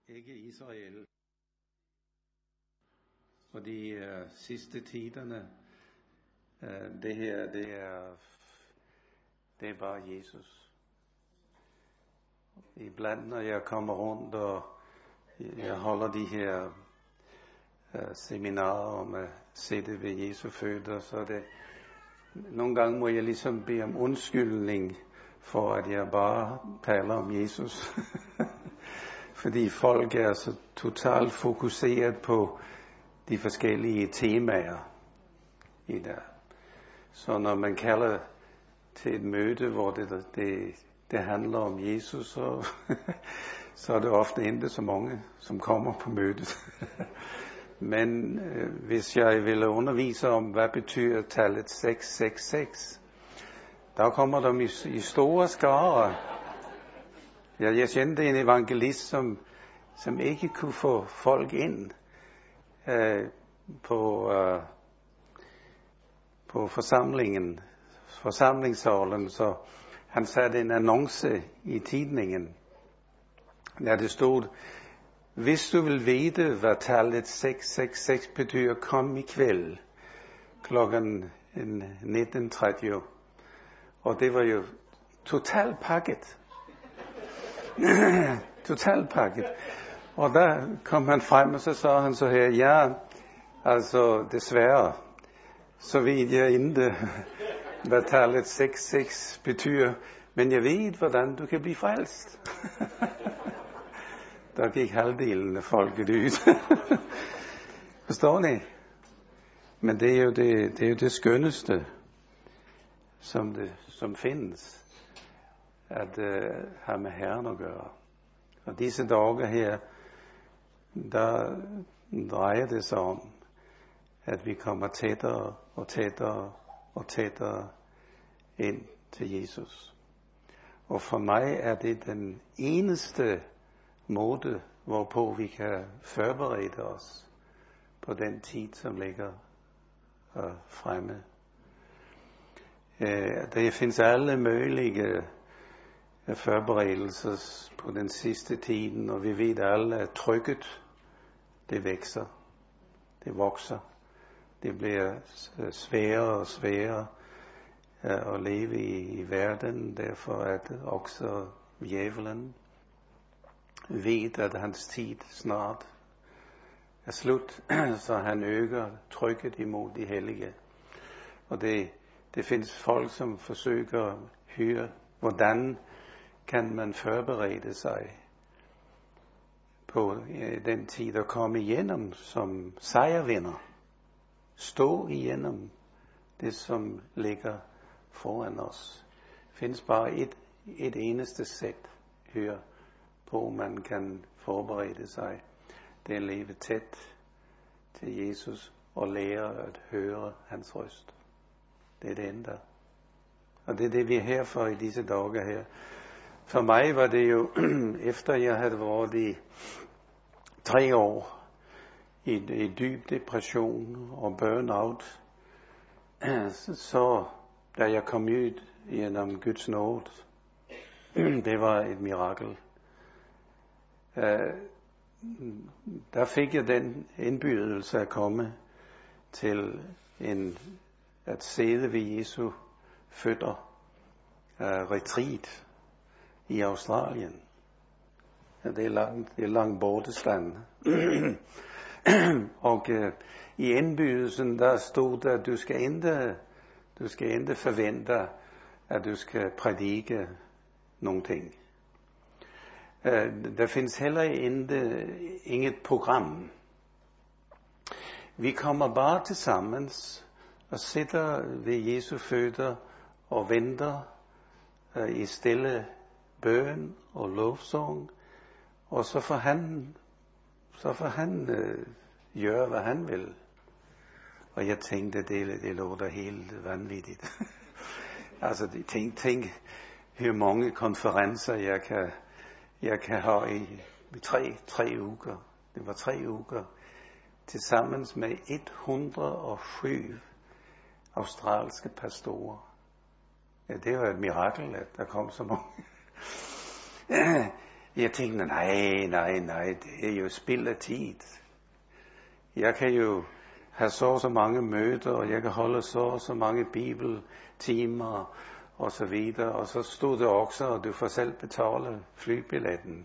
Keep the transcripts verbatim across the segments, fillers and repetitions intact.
ikke Israel. For de uh, sidste tiderne, uh, det her, det er, det er bare Jesus. Iblandt når jeg kommer rundt, og jeg holder de her uh, seminarer om at sætte ved Jesu fødder, så det, nogle gange må jeg ligesom bede om undskyldning for, at jeg bare taler om Jesus. Fordi folk er så totalt fokuseret på de forskellige temaer i der. Så når man kalder til et møde, hvor det, det, det handler om Jesus, så, så er det ofte ikke så mange, som kommer på mødet. Men øh, hvis jeg ville undervise om, hvad betyder tallet seks seks seks, der kommer de i, i store skarer. Jeg, jeg kendte en evangelist, som, som ikke kunne få folk ind øh, på, øh, på forsamlingen, forsamlingssalen, så han satte en annonce i tidningen, der det stod: hvis du vil vide, hvad tallet seks seks seks betyder, kom i kveld klokken nitten tredive. Og det var jo totalt pakket. totalt pakket. Og der kom han frem, og så sagde han så her: ja, altså desværre, så ved jeg ikke, hvad tallet seks seks betyder, men jeg ved, hvordan du kan blive frelst. Der gik halvdelen af folket ud. Forstår ni? Men det er jo det, det, er jo det skønneste, som, det, som findes, at uh, have med Herren at gøre. Og disse dage her, der drejer det sig om, at vi kommer tættere og tættere og tættere ind til Jesus. Og for mig er det den eneste måde, hvorpå vi kan forberede os på den tid, som ligger uh, fremme. Uh, der findes alle mulige uh, forberedelser på den sidste tiden, og vi ved alle, at trykket, det vækser, det vokser. Det bliver sværere og sværere uh, at leve i, i verden, derfor at også djævelen ved, at hans tid snart er slut, så han øger trykket imod de hellige. Og det, det findes folk, som forsøger at høre, hvordan kan man forberede sig på øh, den tid at komme igennem som sejrvinder. Stå igennem det, som ligger foran os. Det findes bare et, et eneste sæt, hør på, man kan forberede sig. Det er at leve tæt til Jesus og lære at høre hans røst. Det er det enda. Og det er det, vi er her for i disse dage her. For mig var det jo, efter jeg havde været i tre år i, i dyb depression og burnout, så da jeg kom ud gennem Guds nåde, det var et mirakel. Uh, der fik jeg den indbydelse at komme til en, at sidde ved Jesu fødder, uh, retreat i Australien. Ja, det er langt, det er langt bortestand. Og uh, i indbydelsen der stod der, at du skal ikke, du skal ikke forvente, at du skal prædike nogle ting. Uh, der findes heller ikke inget program. Vi kommer bare til sammen og sidder ved Jesu fødder og venter uh, i stille bøn og lovsang, og så får han, så får han uh, gøre, hvad han vil. Og jeg tænkte, det, det låter helt vanvittigt. Altså, tænk, tænk, hvor mange konferencer jeg kan Jeg kan have i, i tre, tre uger. Det var tre uger. Tilsammens med et hundrede og syv australske pastorer. Ja, det var et mirakel, at der kom så mange. Jeg tænkte, nej, nej, nej, det er jo spild af tid. Jeg kan jo have så så mange møder, og jeg kan holde så så mange bibeltimer, og så videre. Og så stod det også, at du får selv betale flybilletten.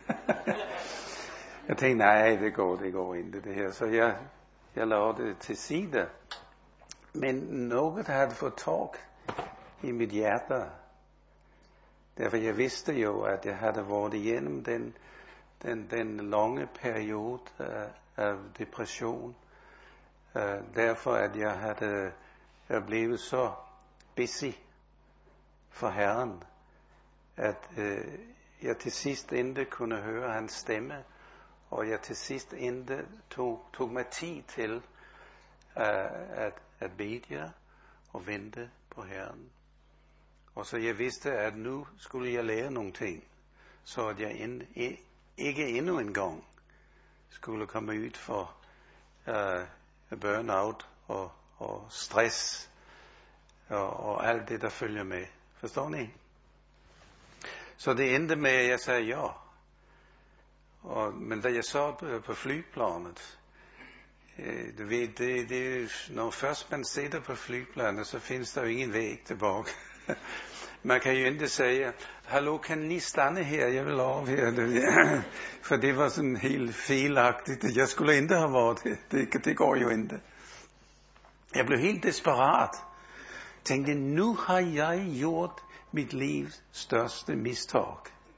Jeg tænkte, nej, det går, det går ikke det her. Så jeg, jeg lavede det til side. Men noget havde fået tag i mit hjerte. Derfor jeg vidste jo, at jeg havde været igennem den, den, den lange periode af, af depression. Uh, derfor at jeg havde jeg blevet så busy for Herren, at uh, jeg til sidst endte kunne høre hans stemme, og jeg til sidst endte tog, tog mig tid til uh, at, at bede og vente på Herren. Og så jeg vidste, at nu skulle jeg lære nogle ting, så at jeg end, ikke endnu en gang skulle komme ud for uh, burnout og, og stress og, og alt det, der følger med. Forstår ni? Så det endte med, at jeg sagde ja. Og, men da jeg så på, på flyplanet, øh, du ved, det, det, når først man sidder på flyplanet, så findes der jo ingen væg tilbage. Man kan jo ikke sige, hallo, kan I stande her, jeg vil over her. For det var sådan helt felagtigt. Jeg skulle ikke have været det. det. Det går jo ikke. Jeg blev helt desperat. Tænkte, nu har jeg gjort mit livs største misstag.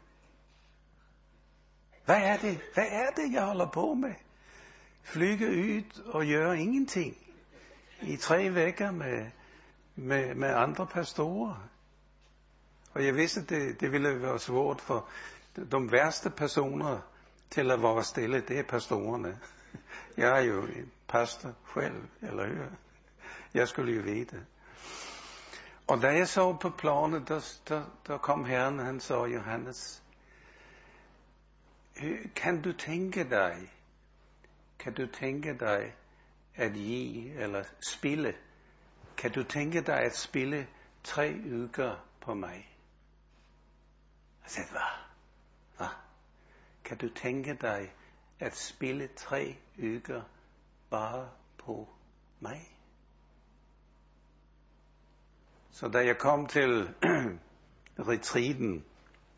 Hvad er det? Hvad er det, jeg holder på med? Flyge ud og gøre ingenting. I tre vejer med, med, med andre pastorer. Og jeg vidste, det, det ville være svært for de værste personer til at være stille, det er pastorerne. Jeg er jo en pastor selv, eller hør. Jeg skulle jo vide. Og da jeg så på planet, der, der, der kom Herren, han sagde, Johannes, kan du tænke dig, kan du tænke dig at give, eller spille, kan du tænke dig at spille tre uger på mig? Jeg sagde, hvad? Hvad? Kan du tænke dig at spille tre uger bare på mig? Så da jeg kom til retreaten,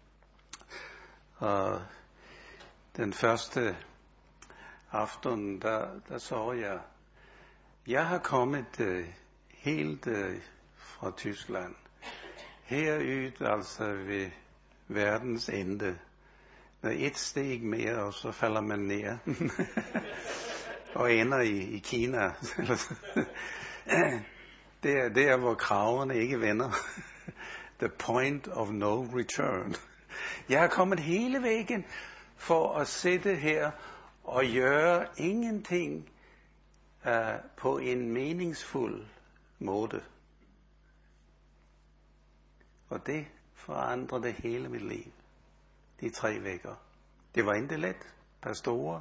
og den første aften, der, der så jeg, jeg har kommet uh, helt uh, fra Tyskland, herud altså ved verdens ende. Der er et steg mere, og så falder man ned. Og ender i, i Kina. det, er, det er, hvor kravene ikke vender. The point of no return. Jeg har kommet hele vejen for at sidde her og gøre ingenting uh, på en meningsfuld måde. Og det forandrede det hele mit liv. De tre vejer. Det var ikke let. Pastorer.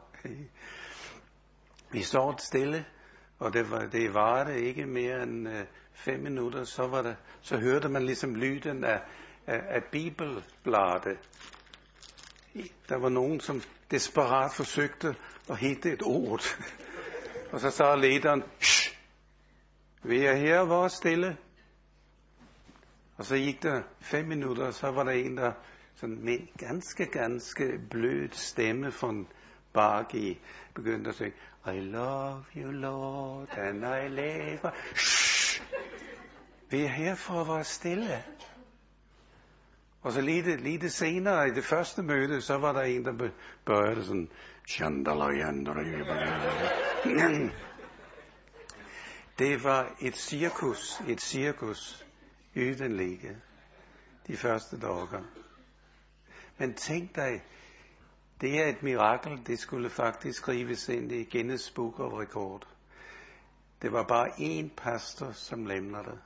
Vi stod stille, og det var det var det ikke mere end uh, fem minutter, så var det, så hørte man ligesom lyden af, af, af bibelbladet. Der var nogen, som desperat forsøgte at hitte et ord. Og så sagde lederen, shh, vi er her, var stille. Og så gik der fem minutter, og så var der en, der sådan med en ganske, ganske blød stemme fra bagi begyndte at synge, I love you, Lord, and I live. Shh! Vi er her for at være stille. Og så lige, lige senere i det første møde, så var der en, der bøjede sådan, det var et cirkus, et cirkus uden like, de første dage. Men tænk dig, det er et mirakel, det skulle faktisk skrives ind i Guinness Book of Record. Det var bare én pastor, som lemnede det.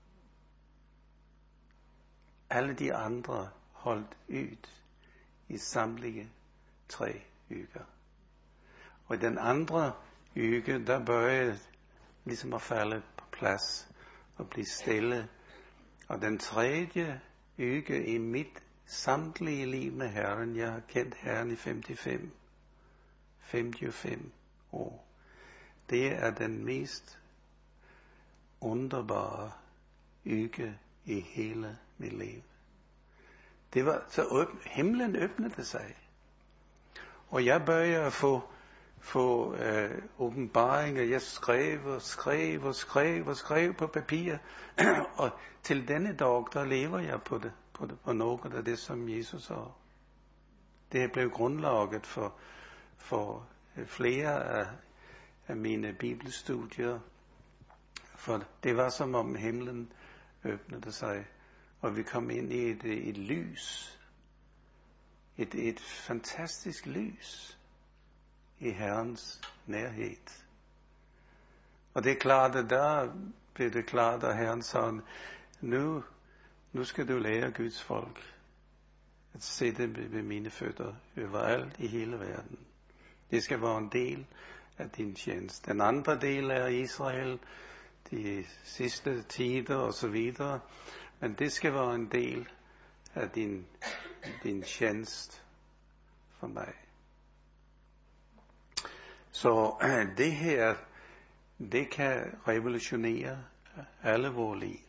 Alle de andre holdt ud i samtlige tre uger. Og i den andre uge, der bøjede ligesom at falde på plads og blive stille. Og den tredje uge i mit samtlige liv med Herren. Jeg har kendt Herren i femogfem, femogfem år. Det er den mest underbare uge i hele mit liv. Det var så åbne, himlen åbnede sig. Og jeg började at få, få øh, åbenbaringer. Jeg skrev og skrev og skrev og skrev på papir. Og til denne dag, der lever jeg på det, på det, på noget af det, som Jesus har. Det blev grundlaget for, for flere af, af mine bibelstudier. For det var som om himlen åbnede sig, og vi kom ind i et, et lys. Et, et fantastisk lys i Herrens nærhed. Og det er klart, at der blev det klart, at Herren sagde, nu, nu skal du lære Guds folk at sætte ved mine fødder overalt i hele verden. Det skal være en del af din tjeneste. Den andre del er Israel, de sidste tider og så videre. Men det skal være en del af din, din tjeneste for mig. Så det her, det kan revolutionere alle vores liv.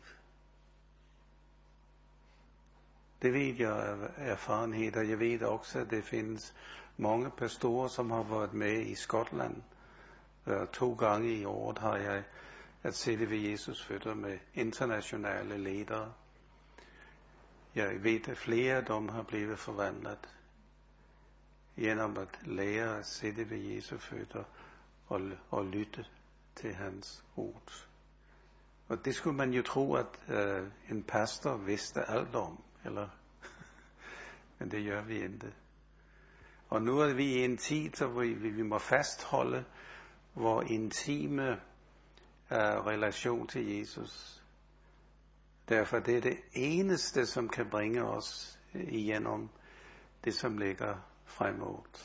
Det ved jeg af erfarenhed, og jeg ved også, at det findes mange pastorer, som har været med i Skotland. To gange i året har jeg at sidde ved Jesus fødder med internationale ledere. Jeg ved, at flere af dem har blevet forvandlet gennem at lære at sidde ved Jesu fødder og, og lytte til hans ord. Og det skulle man jo tro, at øh, en pastor vidste alt om, eller? Men det gør vi ikke. Og nu er vi i en tid, hvor vi, vi må fastholde vores intime uh, relation til Jesus. Derfor det er det eneste, som kan bringe os igennem det, som ligger fremad.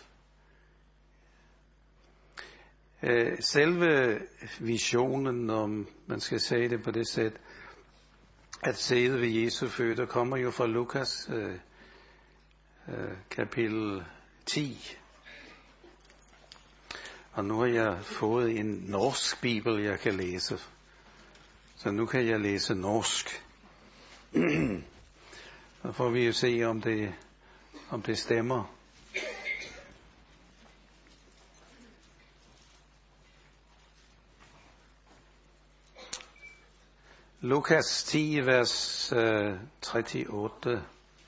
Uh, selve visionen, om man skal sige det på det sæt, at sidde ved Jesu fødder, kommer jo fra Lukas uh, uh, kapitel ti. Og nu har jeg fået en norsk bibel, jeg kan læse. Så nu kan jeg læse norsk. Så får vi jo se, om det, om det stemmer. Lukas ti, vers uh, treogtredive.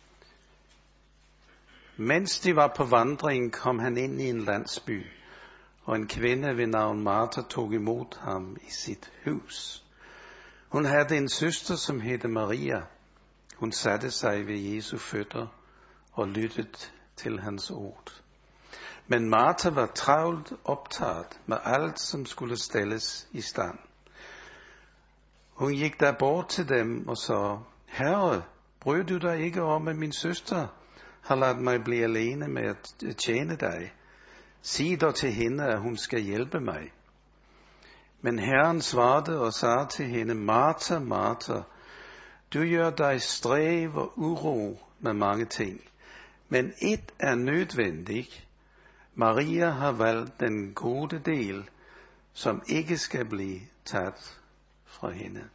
Mens de var på vandring, kom han ind i en landsby, og en kvinde ved navn Martha tog imod ham i sit hus. Hun havde en søster, som hed Maria. Hun satte sig ved Jesu fødder og lyttede til hans ord. Men Martha var travlt optaget med alt, som skulle stilles i stand. Hun gik der bort til dem og sagde, Herre, bryr du dig ikke om, at min søster har ladet mig blive alene med at tjene dig? Sig dog til hende, at hun skal hjælpe mig. Men Herren svarede og sagde til hende, Martha, Martha, du gør dig stræv og uro med mange ting, men et er nødvendigt. Maria har valgt den gode del, som ikke skal blive taget fra hende.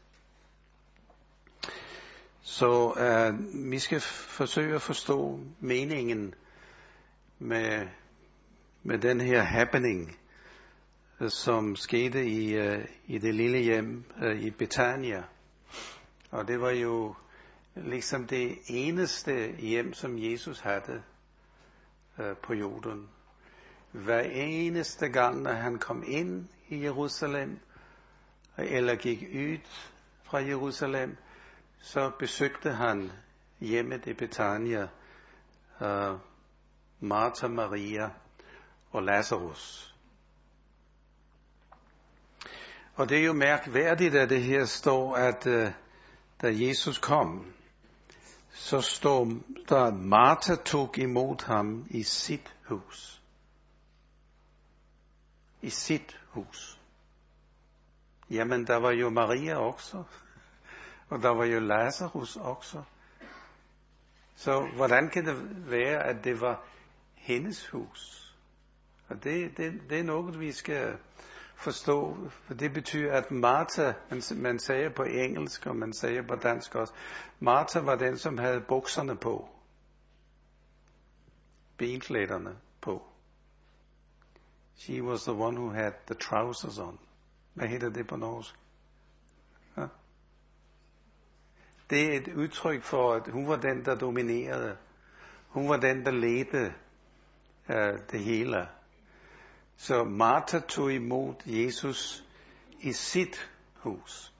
Så uh, vi skal forsøge at forstå meningen med, med den her happening, uh, som skete i, uh, i det lille hjem uh, i Betania. Og det var jo ligesom det eneste hjem, som Jesus havde uh, på jorden. Hver eneste gang, når han kom ind i Jerusalem, eller gik ud fra Jerusalem, så besøgte han hjemmet i Betania, uh, Martha, Maria og Lazarus. Og det er jo mærkværdigt, at det her står, at uh, da Jesus kom, så står der, at Martha tog imod ham i sit hus. I sit hus. Jamen, der var jo Maria også. Og der var jo Lazarus også. Så hvordan kan det være, at det var hendes hus? Og det, det, det er noget, vi skal forstå, for det betyder, at Martha, man, man siger på engelsk, og man siger på dansk også, Martha var den, som havde bukserne på. Benklæderne på. She was the one who had the trousers on. Hvad hedder det på norsk? Ja. Det er et udtryk for, at hun var den, der dominerede. Hun var den, der ledte uh, det hele. Så Martha tog imod Jesus i sit hus.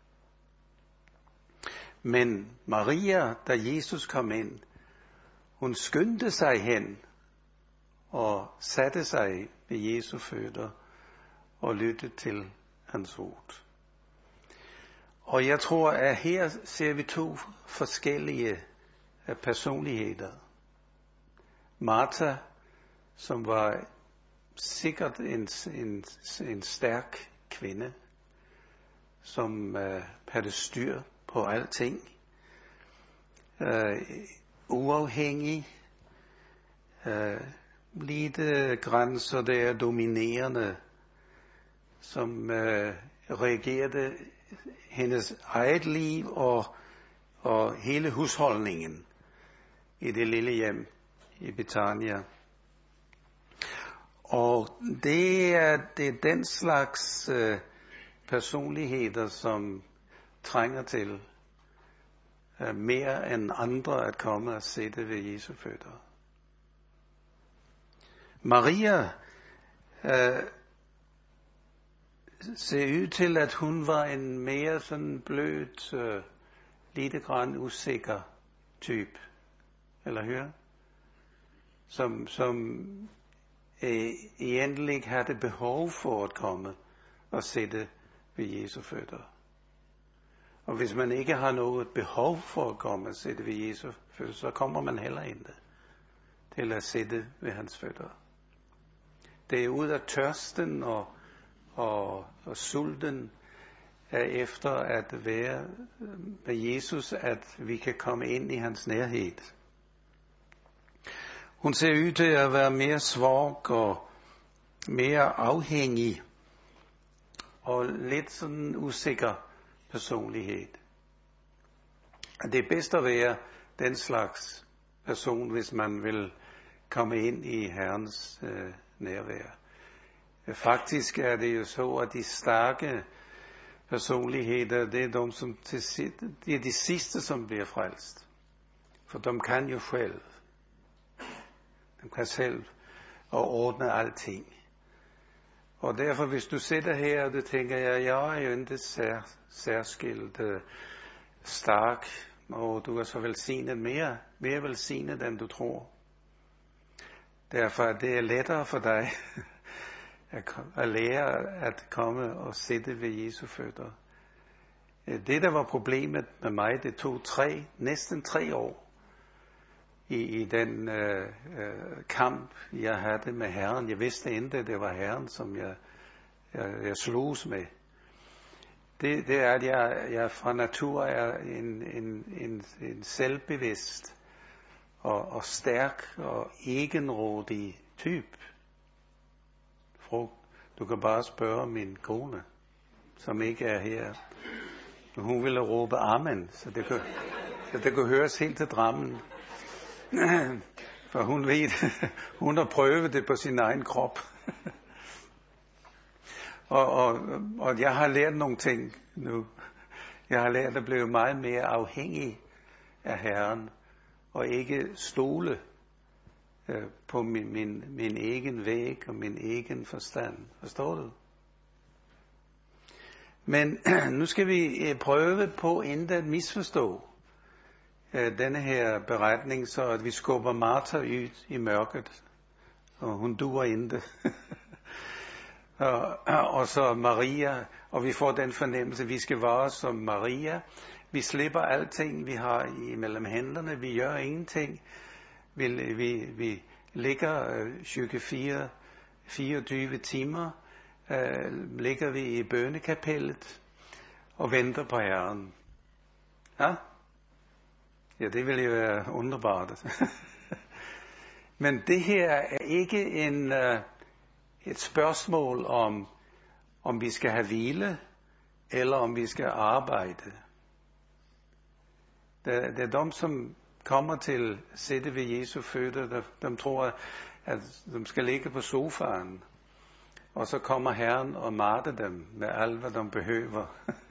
Men Maria, da Jesus kom ind, hun skyndte sig hen og satte sig ved Jesu fødder og lyttede til hans ord. Og jeg tror, at her ser vi to forskellige personligheder. Martha, som var sikkert en, en, en stærk kvinde, som uh, havde styr på alting, uh, uafhængig, uh, lite grænser der dominerende, som uh, reagerede hendes eget liv og, og hele husholdningen i det lille hjem i Betania. Og det er, det er den slags øh, personligheder, som trænger til øh, mere end andre at komme og sætte ved Jesu fødder. Maria øh, ser ud til, at hun var en mere sådan blødt, øh, lidt grann usikker type. Eller hør? Som, som øh, egentlig havde behov for at komme og sætte ved Jesu fødder. Og hvis man ikke har noget behov for at komme og sætte ved Jesu fødder, så kommer man heller ikke til at sætte ved hans fødder. Det er ud af tørsten og, og, og sulten er efter at være med Jesus, at vi kan komme ind i hans nærhed. Hun ser ud til at være mere svag og mere afhængig og lidt sådan usikker personlighed. Det er bedst at være den slags person, hvis man vil komme ind i Herrens øh, nærvær. Faktisk er det jo så, at de stærke personligheder, det er de, som til sidst, det er de sidste, som bliver frelst. For de kan jo selv. De kan selv og ordne alting. Og derfor, hvis du sidder her, og du tænker, ja, jeg er jo ikke sær, særskilt uh, stærk, og du er så velsignet mere, mere velsignet, end du tror. Derfor er det lettere for dig at, at lære at komme og sidde ved Jesu fødder. Det, der var problemet med mig, det tog tre, næsten tre år i, i den øh, øh, kamp, jeg havde med Herren. Jeg vidste ikke, at det var Herren, som jeg, jeg, jeg slogs med. Det, det er, at jeg, jeg fra natur er en, en, en, en selvbevidst og, og stærk og egenrådig type. Du kan bare spørge min kone, som ikke er her. Hun ville råbe amen, så det kunne, så det kunne høres helt til Drammen. For hun ved, hun har prøvet det på sin egen krop. og, og, og jeg har lært nogle ting nu. Jeg har lært at blive meget mere afhængig af Herren, og ikke stole øh, på min, min, min egen væg og min egen forstand. Forstår du? Men nu skal vi prøve på inden at misforstå øh, denne her beretning, så at vi skubber Martha ud i mørket, og hun duer ikke. og, og så Maria, og vi får den fornemmelse, at vi skal være som Maria. Vi slipper alting, vi har imellem hænderne, vi gør ingenting. Vi, vi, vi ligger øh, tyve-fire, fireogtyve timer, øh, ligger vi i bønnekapellet og venter på Herren. Ja? Ja, det ville jo være underbart. Men det her er ikke en, uh, et spørgsmål om, om vi skal have hvile, eller om vi skal arbejde. Det, det er dem, som kommer til at sætte ved Jesu fødder, der, de tror, at de skal ligge på sofaen, og så kommer Herren og mater dem med alt, hvad de behøver.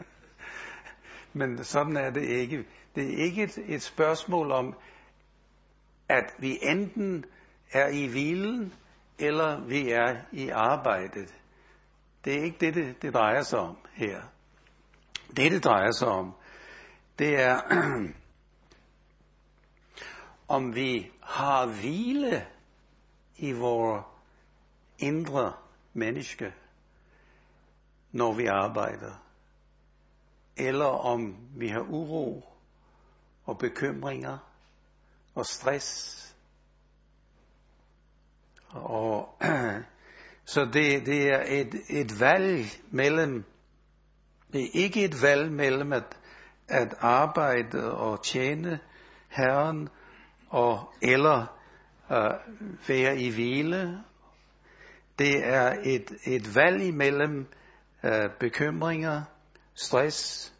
Men sådan er det ikke. Det er ikke et, et spørgsmål om, at vi enten er i hvilen, eller vi er i arbejdet. Det er ikke det, det, det drejer sig om her. Det, det drejer sig om, det er, om vi har hvile i vores indre menneske, når vi arbejder. Eller om vi har uro og bekymringer og stress. Og så det, det er et, et valg mellem, det er ikke et valg mellem at, at arbejde og tjene Herren, og eller uh, være i hvile. Det er et, et valg imellem uh, bekymringer, stress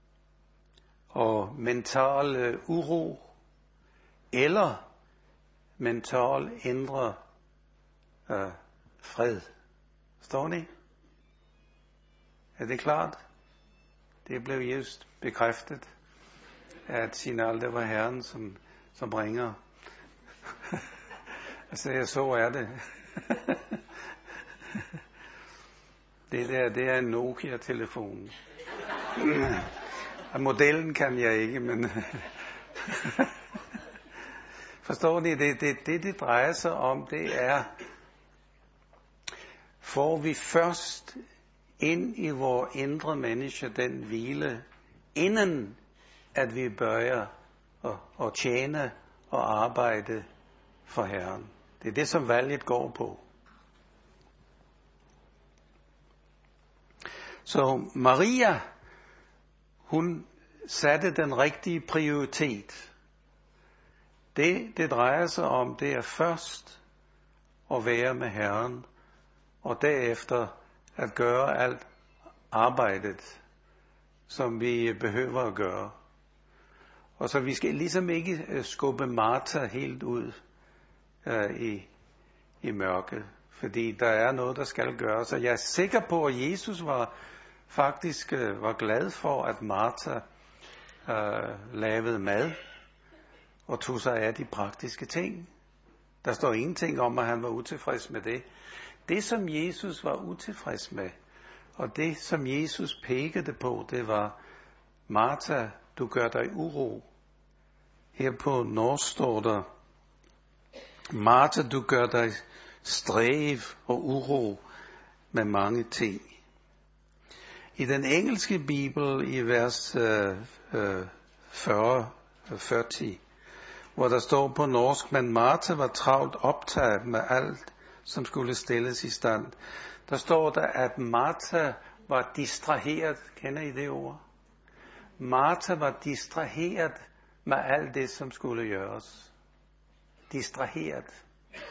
og mental uh, uro, eller mental indre uh, fred. Forstår ni? Er det klart? Det blev just bekræftet, at signal, det var Herren, som, som ringer. Altså, jeg så er det. Det der, det er en Nokia-telefon. Modellen kan jeg ikke, men forstår ni, det, det, det, det drejer sig om, det er, får vi først ind i vores indre menneske den hvile, inden at vi bør at, at tjene og arbejde for Herren. Det er det, som valget går på. Så Maria, hun satte den rigtige prioritet. Det, det drejer sig om, det er først at være med Herren, og derefter at gøre alt arbejdet, som vi behøver at gøre. Og så vi skal ligesom ikke skubbe Martha helt ud uh, i, i mørket, fordi der er noget, der skal gøres. Og jeg er sikker på, at Jesus var faktisk uh, var glad for, at Martha uh, lavede mad og tog sig af de praktiske ting. Der står ingenting om, at han var utilfreds med det. Det, som Jesus var utilfreds med, og det, som Jesus pekede på, det var, Martha, du gør dig uro. Her på norsk står der, Martha, du gør dig stræv og uro med mange ting. I den engelske bibel, i vers øh, øh, fyrre, fyrre, hvor der står på norsk, men Martha var travlt optaget med alt, som skulle stilles i stand. Der står der, at Martha var distraheret. Kender I det ord? Martha var distraheret med alt det, som skulle gøres. Distraheret.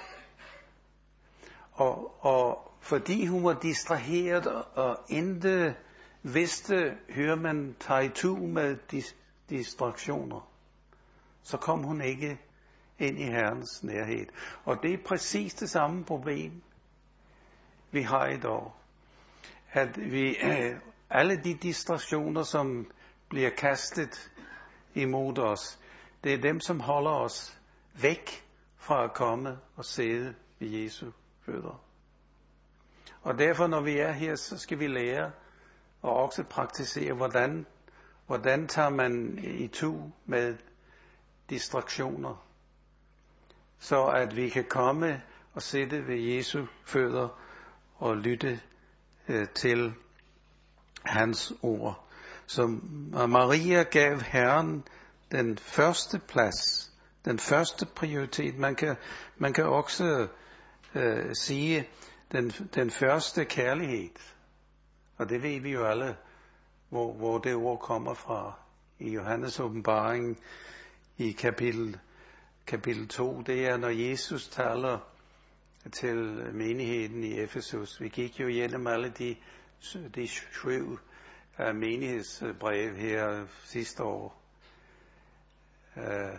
Og, og fordi hun var distraheret og ikke vidste, hører man tage itu med dis, distraktioner, så kom hun ikke ind i Herrens nærhed. Og det er præcis det samme problem, vi har i dag. At vi, alle de distraktioner, som bliver kastet imod os, det er dem, som holder os væk fra at komme og sidde ved Jesu fødder. Og derfor, når vi er her, så skal vi lære og også praktisere, hvordan, hvordan tager man itu med distraktioner, så at vi kan komme og sidde ved Jesu fødder og lytte øh, til hans ord. Så Maria gav Herren den første plads, den første prioritet. Man kan, man kan også øh, sige den, den første kærlighed. Og det ved vi jo alle, hvor, hvor det ord kommer fra. I Johannes åbenbaring, i kapitel, kapitel to, det er, når Jesus taler til menigheden i Efesus. Vi gik jo igennem alle de, de syv uh, menighedsbrev her sidste år. Uh,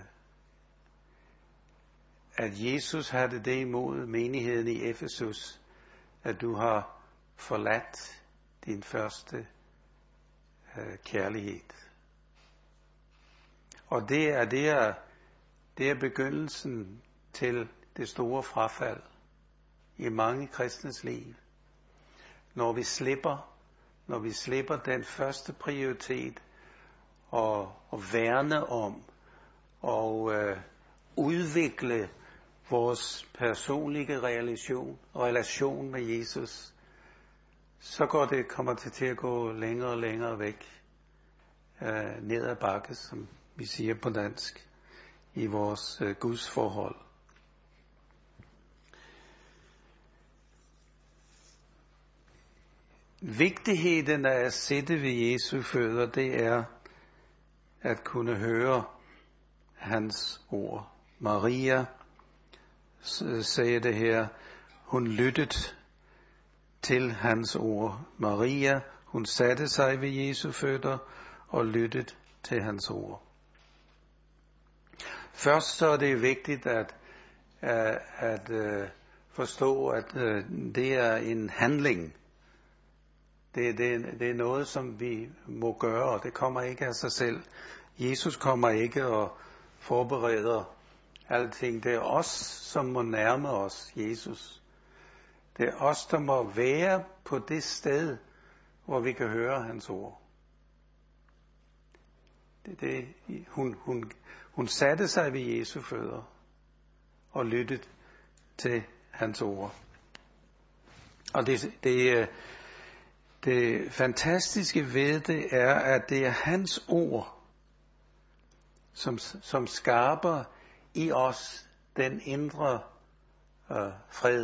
at Jesus havde det imod menigheden i Efesus, at du har forladt din første uh, kærlighed. Og det er, det, er, det er begyndelsen til det store frafald i mange kristnes liv. Når vi slipper, når vi slipper den første prioritet og, og værne om og øh, udvikle vores personlige relation, relation med Jesus, så går det, kommer det til at gå længere og længere væk, øh, ned ad bakke, som vi siger på dansk, i vores øh, gudsforhold. Vigtigheden af at sidde ved Jesu fødder, det er at kunne høre hans ord. Maria sagde det her, hun lyttede til hans ord. Maria, hun satte sig ved Jesu fødder og lyttede til hans ord. Først så er det vigtigt at, at, at, at forstå, at det er en handling. Det, det, det er noget, som vi må gøre, og det kommer ikke af sig selv. Jesus kommer ikke og forbereder alting. Det er os, som må nærme os Jesus. Det er os, der må være på det sted, hvor vi kan høre hans ord. Det, det, hun, hun, hun satte sig ved Jesu fødder og lyttede til hans ord. Og det, det, det fantastiske ved det er, at det er hans ord, som, som skaber i os den indre øh, fred.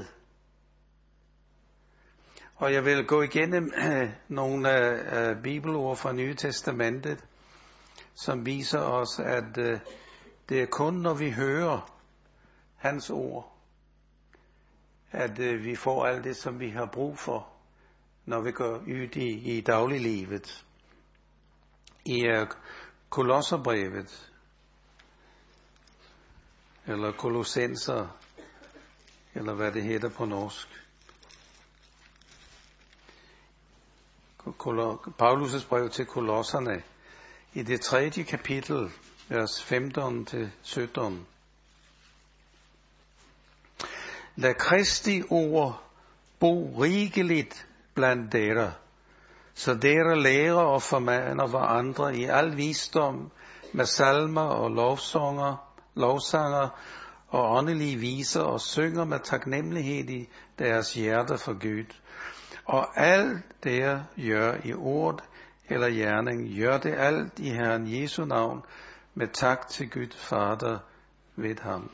Og jeg vil gå igennem øh, nogle af øh, bibelord fra Nye Testamentet, som viser os, at øh, det er kun når vi hører hans ord, at øh, vi får alt det, som vi har brug for, når vi går ud i, i dagliglivet. I øh, Kolosserbrevet, eller Kolossenser, eller hvad det hedder på norsk. Paulus' brev til Kolosserne, i det tredje kapitel, vers femten til sytten. Lad Kristi ord bo rigeligt blandt dere, så dere lærer og formaner hverandre i al visdom med salmer og lovsanger, lovsanger og åndelige viser og synger med taknemmelighed i deres hjerte for Gud. Og alt det gør i ord eller gerning, gør det alt i Herren Jesu navn med tak til Gud Fader ved ham.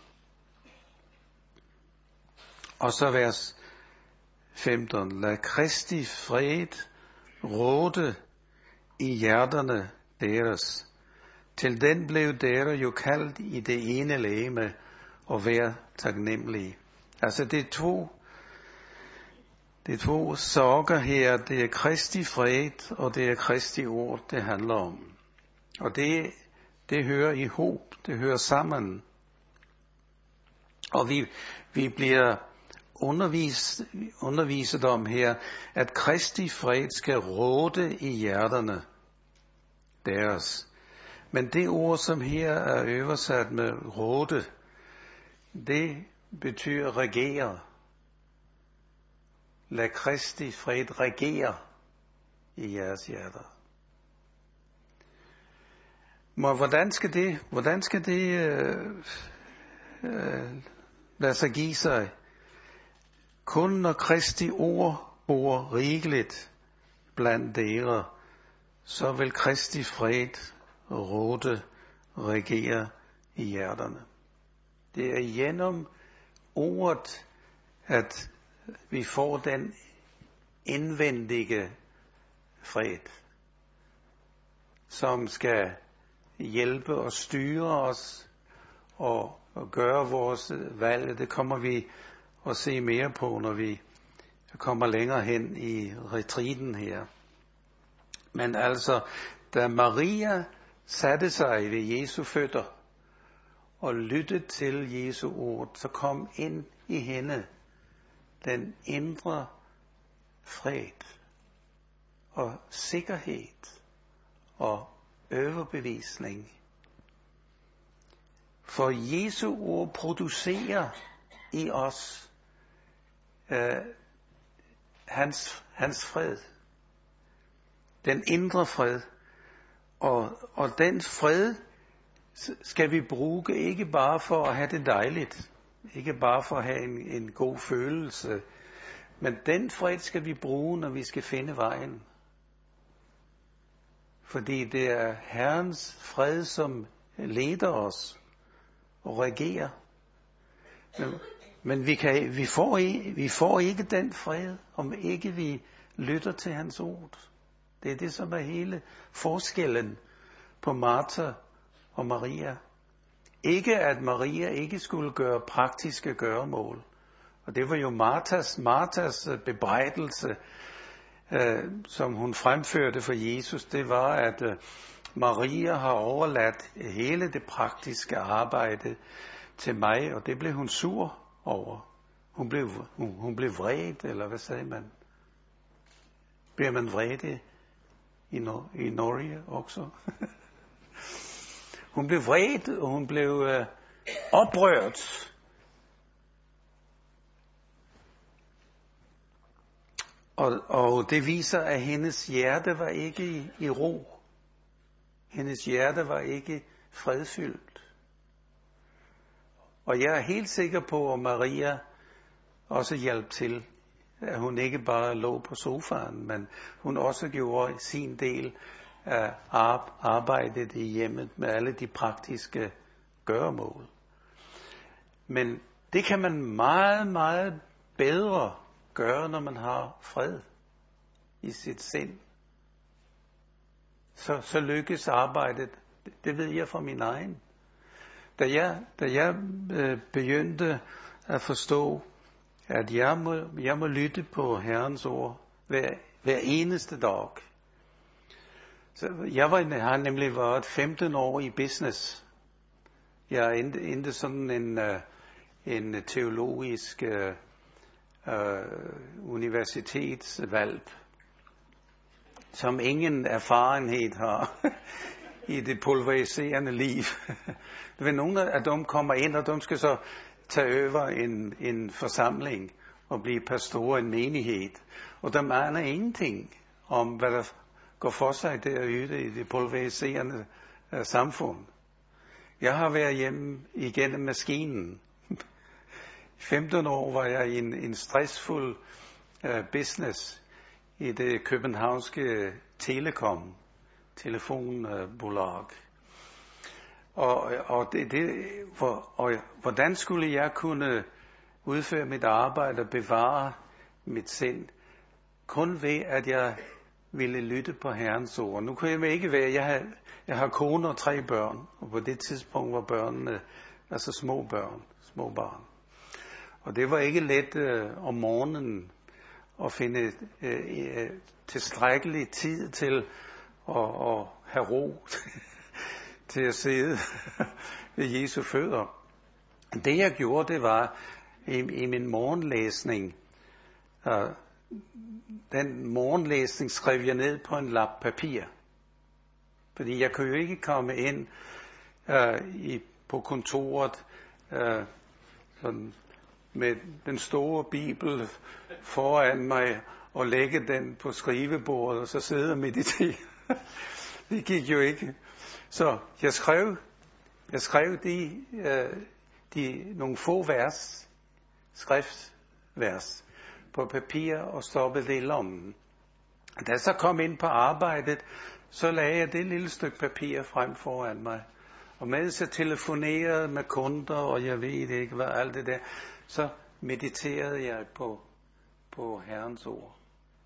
Og så vers femten. Lad Kristi fred råde i hjerterne deres. Til den blev dere jo kaldt i det ene legeme og vær taknemmelige. Altså det er to, det er to sager her. Det er Kristi fred, og det er Kristi ord, det handler om. Og det, det hører i hop, det hører sammen. Og vi, vi bliver undervist, underviset om her, at Kristi fred skal råde i hjerterne deres. Men det ord, som her er oversat med råde, det betyder regere. Lad Kristi fred regere i jeres hjerter. Men hvordan skal det, hvordan skal det øh, øh, lade sig give sig? Kun når Kristi ord bor rigeligt blandt dere, så vil Kristi fred råde regere i hjerterne. Det er gennem ordet, at vi får den indvendige fred, som skal hjælpe og styre os og, og gøre vores valg. Det kommer vi at se mere på, når vi kommer længere hen i retreaten her. Men altså, da Maria satte sig ved Jesu fødder og lyttede til Jesu ord, så kom ind i hende den indre fred og sikkerhed og overbevisning. For Jesu ord producerer i os øh, hans, hans fred. Den indre fred. Og, og den fred skal vi bruge ikke bare for at have det dejligt. Ikke bare for at have en, en god følelse. Men den fred skal vi bruge, når vi skal finde vejen. Fordi det er Herrens fred, som leder os og regerer. Men, men vi, kan, vi, får ikke, vi får ikke den fred, om ikke vi lytter til hans ord. Det er det, som er hele forskellen på Martha og Maria. Ikke at Maria ikke skulle gøre praktiske gøremål. Og det var jo Marthas, Marthas bebrejdelse, øh, som hun fremførte for Jesus. Det var, at øh, Maria har overladt hele det praktiske arbejde til mig, og det blev hun sur over. Hun blev, hun, hun blev vred, eller hvad sagde man? Bliver man vred i, Nor- i Norge også? Hun blev vred, og hun blev øh, oprørt. Og, og det viser, at hendes hjerte var ikke i, i ro. Hendes hjerte var ikke fredfyldt. Og jeg er helt sikker på, at Maria også hjalp til, at hun ikke bare lå på sofaen, men hun også gjorde sin del af arbejdet i hjemmet med alle de praktiske gøremål. Men det kan man meget, meget bedre gøre, når man har fred i sit sind. Så, så lykkes arbejdet. Det ved jeg fra min egen. Da jeg, da jeg øh, begyndte at forstå, at jeg må, jeg må lytte på Herrens ord hver, hver eneste dag. Så jeg var, har nemlig været femten år i business. Jeg endte, endte sådan en, uh, en teologisk uh, uh, universitetsvalg, som ingen erfarenhed har i det pulveriserende liv. Det vil nogle af dem kommer ind, og de skal så tage over en, en forsamling og blive pastor i en menighed. Og de aner ingenting om, hvad der går for sig derude i det pulveriserende uh, samfund. Jeg har været hjemme igennem maskinen. femten år var jeg i en, en stressfuld uh, business i det københavnske Telekom, telefonbolag. Og, og, det, det, for, og hvordan skulle jeg kunne udføre mit arbejde og bevare mit sind? Kun ved, at jeg ville lytte på Herrens ord. Nu kunne jeg ikke være, jeg har, jeg har kone og tre børn, og på det tidspunkt var børnene, altså små børn, små barn. Og det var ikke let øh, om morgenen at finde øh, øh, tilstrækkelig tid til at, at have ro til at sidde ved Jesu fødder. Det jeg gjorde, det var i, i min morgenlæsning, øh, den morgenlæsning skrev jeg ned på en lap papir. Fordi jeg kunne jo ikke komme ind øh, i, på kontoret øh, sådan, med den store bibel foran mig og lægge den på skrivebordet og så sidde og meditere. Det gik jo ikke. Så jeg skrev, jeg skrev de, øh, de nogle få vers, skriftvers, på papir og stoppede det i lommen. Da jeg så kom ind på arbejdet, så lagde jeg det lille stykke papir frem foran mig. Og mens jeg telefonerede med kunder, og jeg ved ikke hvad, alt det der, så mediterede jeg på, på Herrens ord.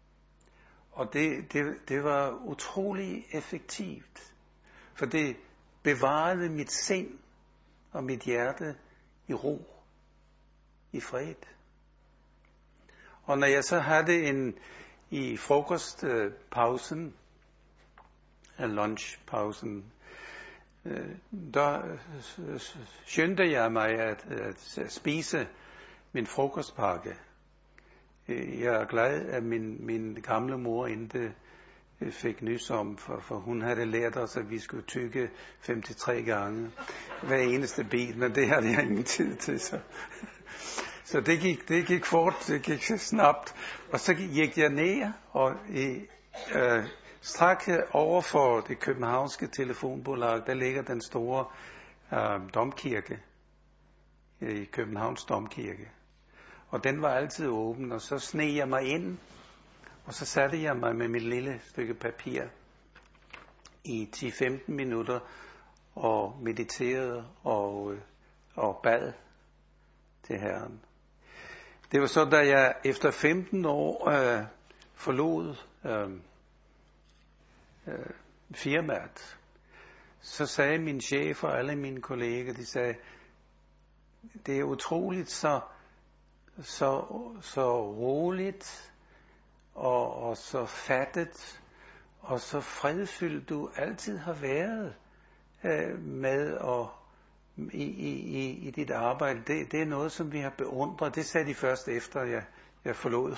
Og det, det, det var utrolig effektivt, for det bevarede mit sind og mit hjerte i ro, i fred. Og når jeg så havde en i frokostpausen, øh, lunchpausen, øh, der øh, skyndte jeg mig at, at, at spise min frokostpakke. Jeg er glad, at min, min gamle mor ikke fik nys om, for, for hun havde lært os, at vi skulle tygge femogtres gange hver eneste bid, men det havde jeg ingen tid til. Så, så det, gik, det gik fort, det gik snabbt. Og så gik jeg ned og i, øh, straks over for det københavnske telefonbolag, der ligger den store øh, domkirke, i Københavns Domkirke. Og den var altid åben, og så sneg jeg mig ind, og så satte jeg mig med mit lille stykke papir i ti til femten minutter og mediterede og, og bad til Herren. Det var så, da jeg efter femten år øh, forlod øh, øh, firmaet, så sagde min chef og alle mine kolleger, de sagde, det er utroligt så så, så roligt og, og så fattet og så fredfyldt du altid har været øh, med og i, i, i, i dit arbejde. Det, det er noget, som vi har beundret. Det sagde de først efter, jeg, jeg forlod.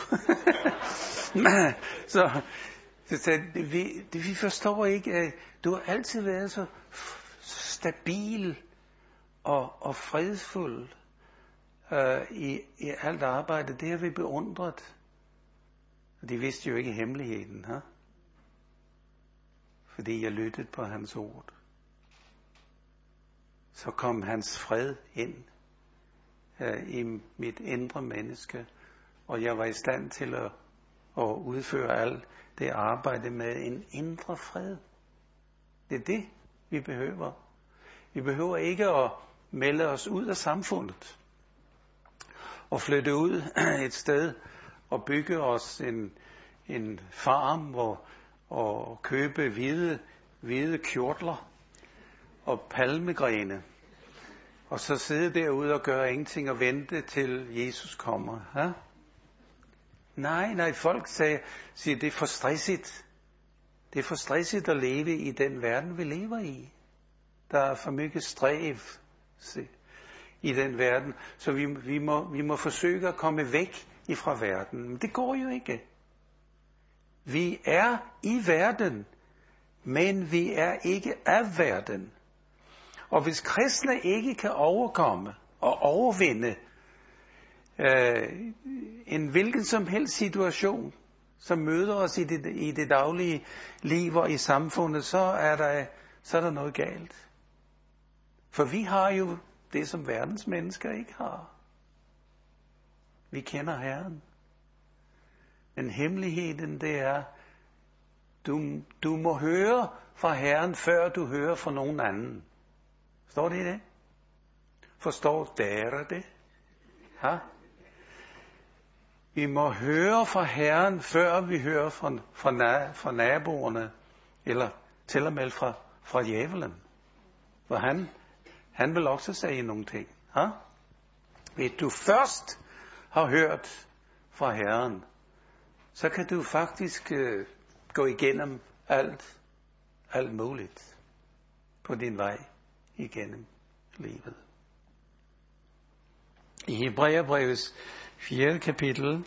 så det sagde, vi, det, vi forstår ikke, at du har altid været så stabil og, og fredfuld. Uh, i, i alt arbejde, det har vi beundret. Og de vidste jo ikke hemmeligheden, ha? Fordi jeg lyttede på hans ord. Så kom hans fred ind uh, i mit indre menneske, og jeg var i stand til at, at udføre alt det arbejde med en indre fred. Det er det, vi behøver. Vi behøver ikke at melde os ud af samfundet og flytte ud et sted og bygge os en, en farm hvor, og købe hvide, hvide kjortler og palmegrene og så sidde derude og gøre ingenting og vente til Jesus kommer. Ha? Nej, nej, folk siger, siger, det er for stressigt. Det er for stressigt at leve i den verden, vi lever i. Der er for mye stræv i den verden, så vi, vi, må, vi må forsøge at komme væk fra verden. Men det går jo ikke. Vi er i verden, men vi er ikke af verden. Og hvis kristne ikke kan overkomme og overvinde øh, en hvilken som helst situation, som møder os i det, i det daglige liv og i samfundet, så er, der, så er der noget galt. For vi har jo det, som verdens mennesker ikke har. Vi kender Herren. Men hemmeligheden, det er, du, du må høre fra Herren, før du hører fra nogen anden. Står det i det? Forstår dere det? Ha? Vi må høre fra Herren, før vi hører fra, fra, fra naboerne, eller til og med fra, fra djævelen. For han, han vil også sige nogle ting. Ha? Hvis du først har hørt fra Herren, så kan du faktisk øh, gå igennem alt, alt muligt på din vej igennem livet. I Hebræerbrevets fjerde kapitel,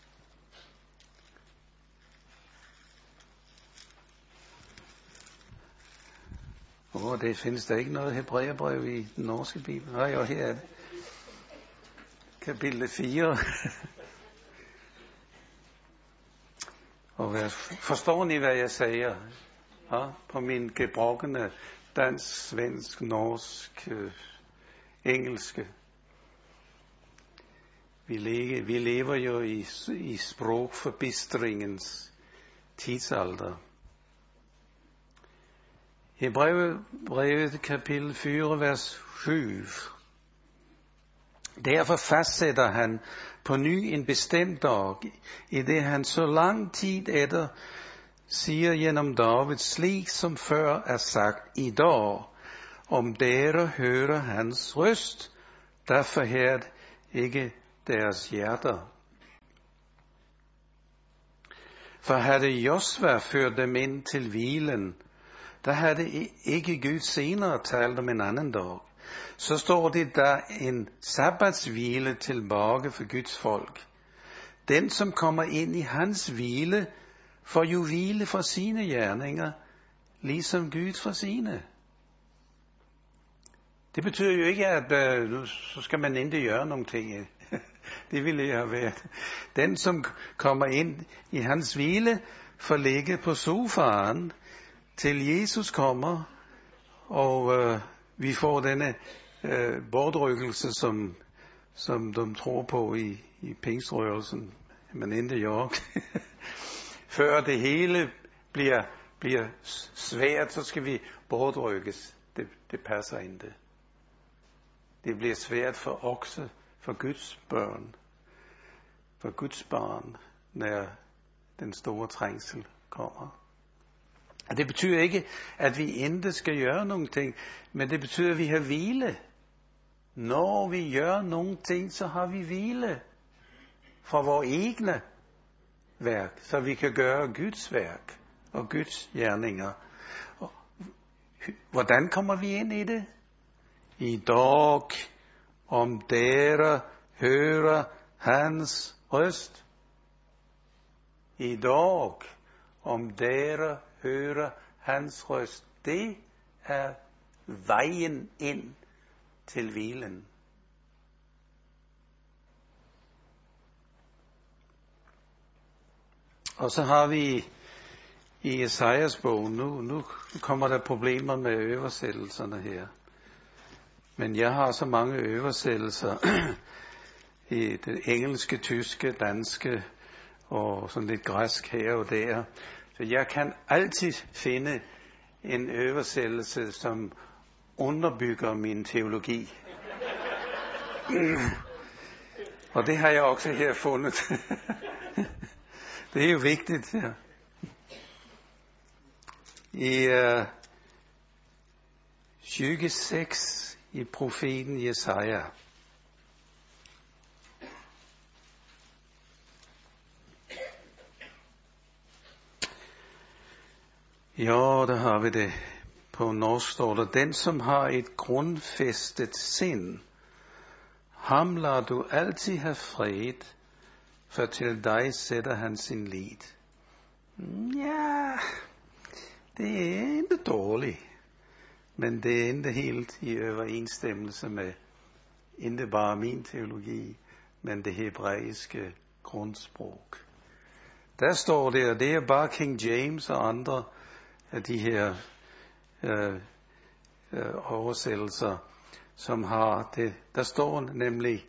Åh, oh, det findes der ikke noget Hebræerbrev i den norske bibel. Nej, jo, her er det. Kapitel fire. Og hvad, forstår ni, hvad jeg siger? Ja, på min gebrokkende dansk, svensk, norsk, øh, engelske. Vi, le, vi lever jo i, i sprogforbistringens tidsalder. Hebræerbrevet kapitel fire, vers syv. Derfor fastsætter han på ny en bestemt dag, i det han så lang tid efter siger gennem David, slik som før er sagt i dag, om dere hører hans røst, der forhærd ikke deres hjerter. For havde Josva ført dem ind til hvilen, der havde ikke Gud senere talt om en anden dag. Så står det der en sabbatshvile tilbage for Guds folk. Den, som kommer ind i hans hvile, får jo hvile fra sine gerninger, ligesom Gud fra sine. Det betyder jo ikke, at øh, nu så skal man ikke gøre nogle ting. Det ville jeg have været. Den, som kommer ind i hans hvile, får ligge på sofaen, til Jesus kommer, og øh, vi får denne øh, bortrykkelse, som, som de tror på i, i pingstrørelsen, men ikke York. Før det hele bliver, bliver svært, så skal vi bortrykkes. Det, det passer ikke. Det bliver svært for okse, for Guds børn, for Guds barn, når den store trængsel kommer. Og det betyder ikke, at vi ikke skal gøre nogle ting, men det betyder, at vi har hvile. Når vi gør nogle ting, så har vi hvile fra vores egne værk, så vi kan gøre Guds værk og Guds gerninger. Og hvordan kommer vi ind i det? I dag, om dere hører hans røst. I dag, om dere hører hans røst. Det er vejen ind til hvilen. Og så har vi i Esajas bog, nu, nu kommer der problemer med oversættelserne her. Men jeg har så mange oversættelser i det engelske, tyske, danske og sådan lidt græsk her og der. Så jeg kan altid finde en oversættelse, som underbygger min teologi. Og det har jeg også her fundet. Det er jo vigtigt. Ja. I uh, tjueseks i profeten Jesaja. Ja, der har vi det. På norsk står der, den som har et grundfæstet sind, ham lader du altid have fred, for til dig sætter han sin lid. Ja, det er ikke dårligt, men det er ikke helt i overensstemmelse med ikke bare min teologi, men det hebraiske grundsprog. Der står det, og det er bare King James og andre af de her øh, øh, oversættelser, som har det. Der står nemlig,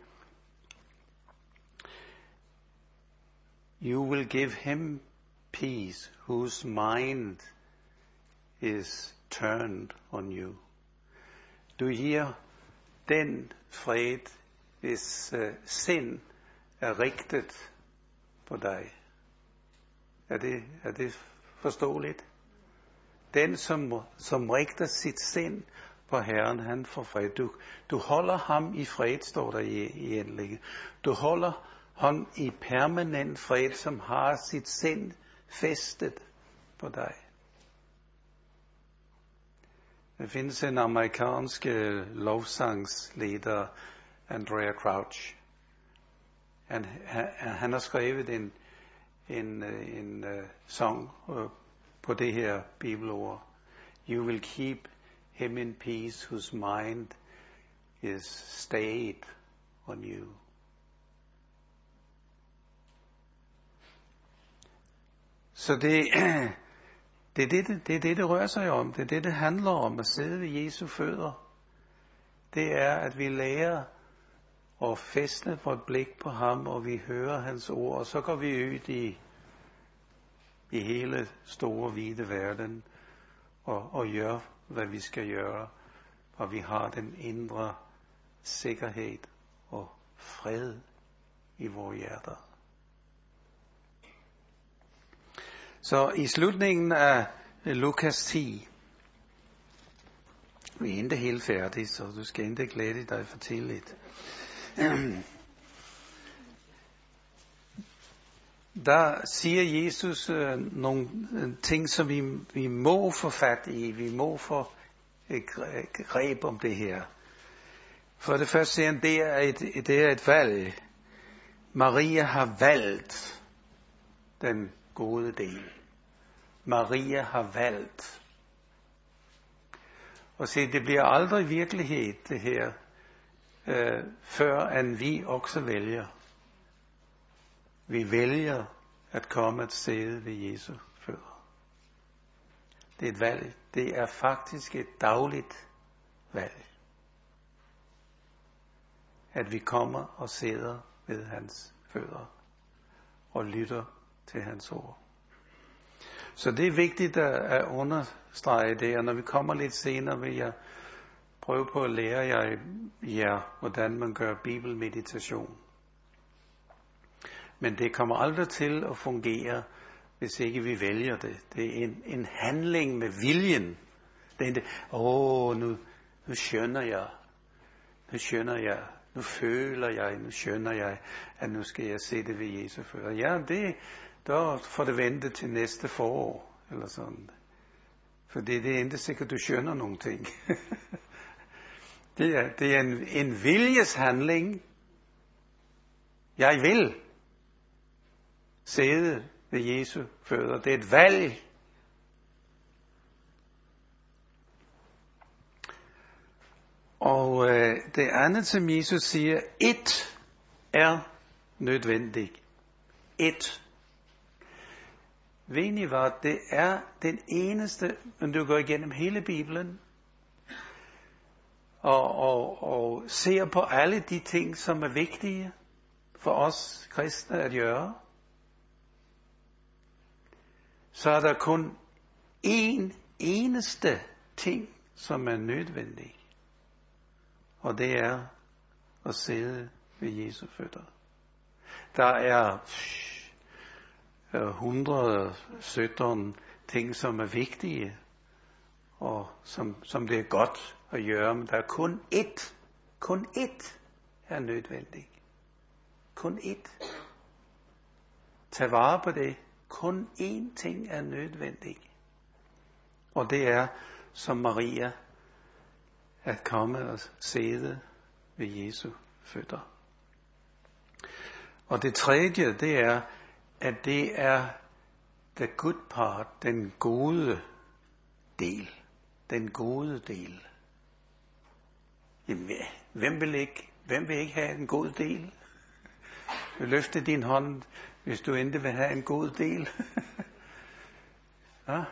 you will give him peace whose mind is turned on you. Du giver den fred, hvis uh, sind er rigtet på dig. Er det, er det forståeligt? Den, som, som rigter sit sind på Herren, han får fred. Du, du holder ham i fred, står der i, i endelig. Du holder ham i permanent fred, som har sit sind festet på dig. Der findes en amerikansk lovsangsleder, Andrea Crouch. Han, han, han har skrevet en, en, en, en sang uh, på det her bibelord. You will keep him in peace whose mind is stayed on you. Så det, det, er det, det er det, det rører sig om. Det er det, det handler om, at sidde ved Jesu fødder. Det er, at vi lærer at fæstne vores blik på ham, og vi hører hans ord, og så går vi ud i, i hele store, hvide verden, og, og gør, hvad vi skal gøre, og vi har den indre sikkerhed og fred i vores hjerter. Så i slutningen af Lukas ti, Vi er ikke helt færdige, så du skal ikke glæde dig for tidligt. Der siger Jesus øh, nogle ting, som vi, vi må få fat i. Vi må få et greb om det her. For det første siger han, det er et, det er et valg. Maria har valgt den gode del. Maria har valgt. Og se, det bliver aldrig virkelighed, det her, øh, før at vi også vælger. Vi vælger at komme at sidde ved Jesu fødder. Det er et valg. Det er faktisk et dagligt valg. At vi kommer og sidder ved hans fødder og lytter til hans ord. Så det er vigtigt at understrege det, og når vi kommer lidt senere, vil jeg prøve på at lære jer, jer hvordan man gør bibelmeditation. Men det kommer aldrig til at fungere, hvis ikke vi vælger det. Det er en, en handling med viljen. Det er ikke, åh, nu, nu skønner jeg, nu skønner jeg, nu føler jeg, nu skønner jeg, at nu skal jeg se det ved Jesu fødder. Ja, det, der får det vente til næste forår, eller sådan. For det, det er ikke sikkert, du skønner nogle ting. det er, det er en, en viljeshandling. Jeg vil sidde ved Jesu fødder. Det er et valg. Og øh, det andet, som Jesus siger, et er nødvendigt. Et. Ved I hvad? Det er den eneste, når du går igennem hele Bibelen, og, og, og ser på alle de ting, som er vigtige for os kristne at gøre, så er der kun én eneste ting, som er nødvendig. Og det er at sidde ved Jesu fødder. Der er et hundrede og sytten ting, som er vigtige, og som, som det er godt at gøre, men der er kun ét, kun ét er nødvendigt. Kun ét. Tag vare på det. Kun én ting er nødvendig. Og det er, som Maria, at komme og sidde ved Jesu fødder. Og det tredje, det er, at det er the good part, den gode del. Den gode del. Jamen, hvem vil ikke, hvem vil ikke have en god del? Løfte din hånd, hvis du ikke vil have en god del. Ja?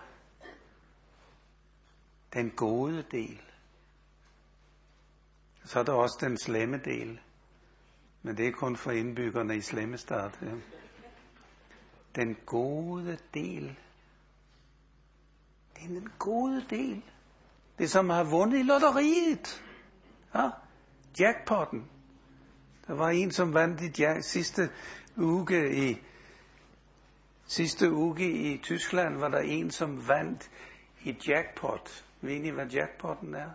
Den gode del. Så er der også den slemme del. Men det er kun for indbyggerne i Slemmestad. Ja. Den gode del. Det er den gode del. Det som har vundet i lotteriet. Ja? Jackpotten. Der var en, som vandt i ja, sidste uge i sidste uge i Tyskland, var der en, som vandt i jackpot. Ved I, hvad jackpotten er?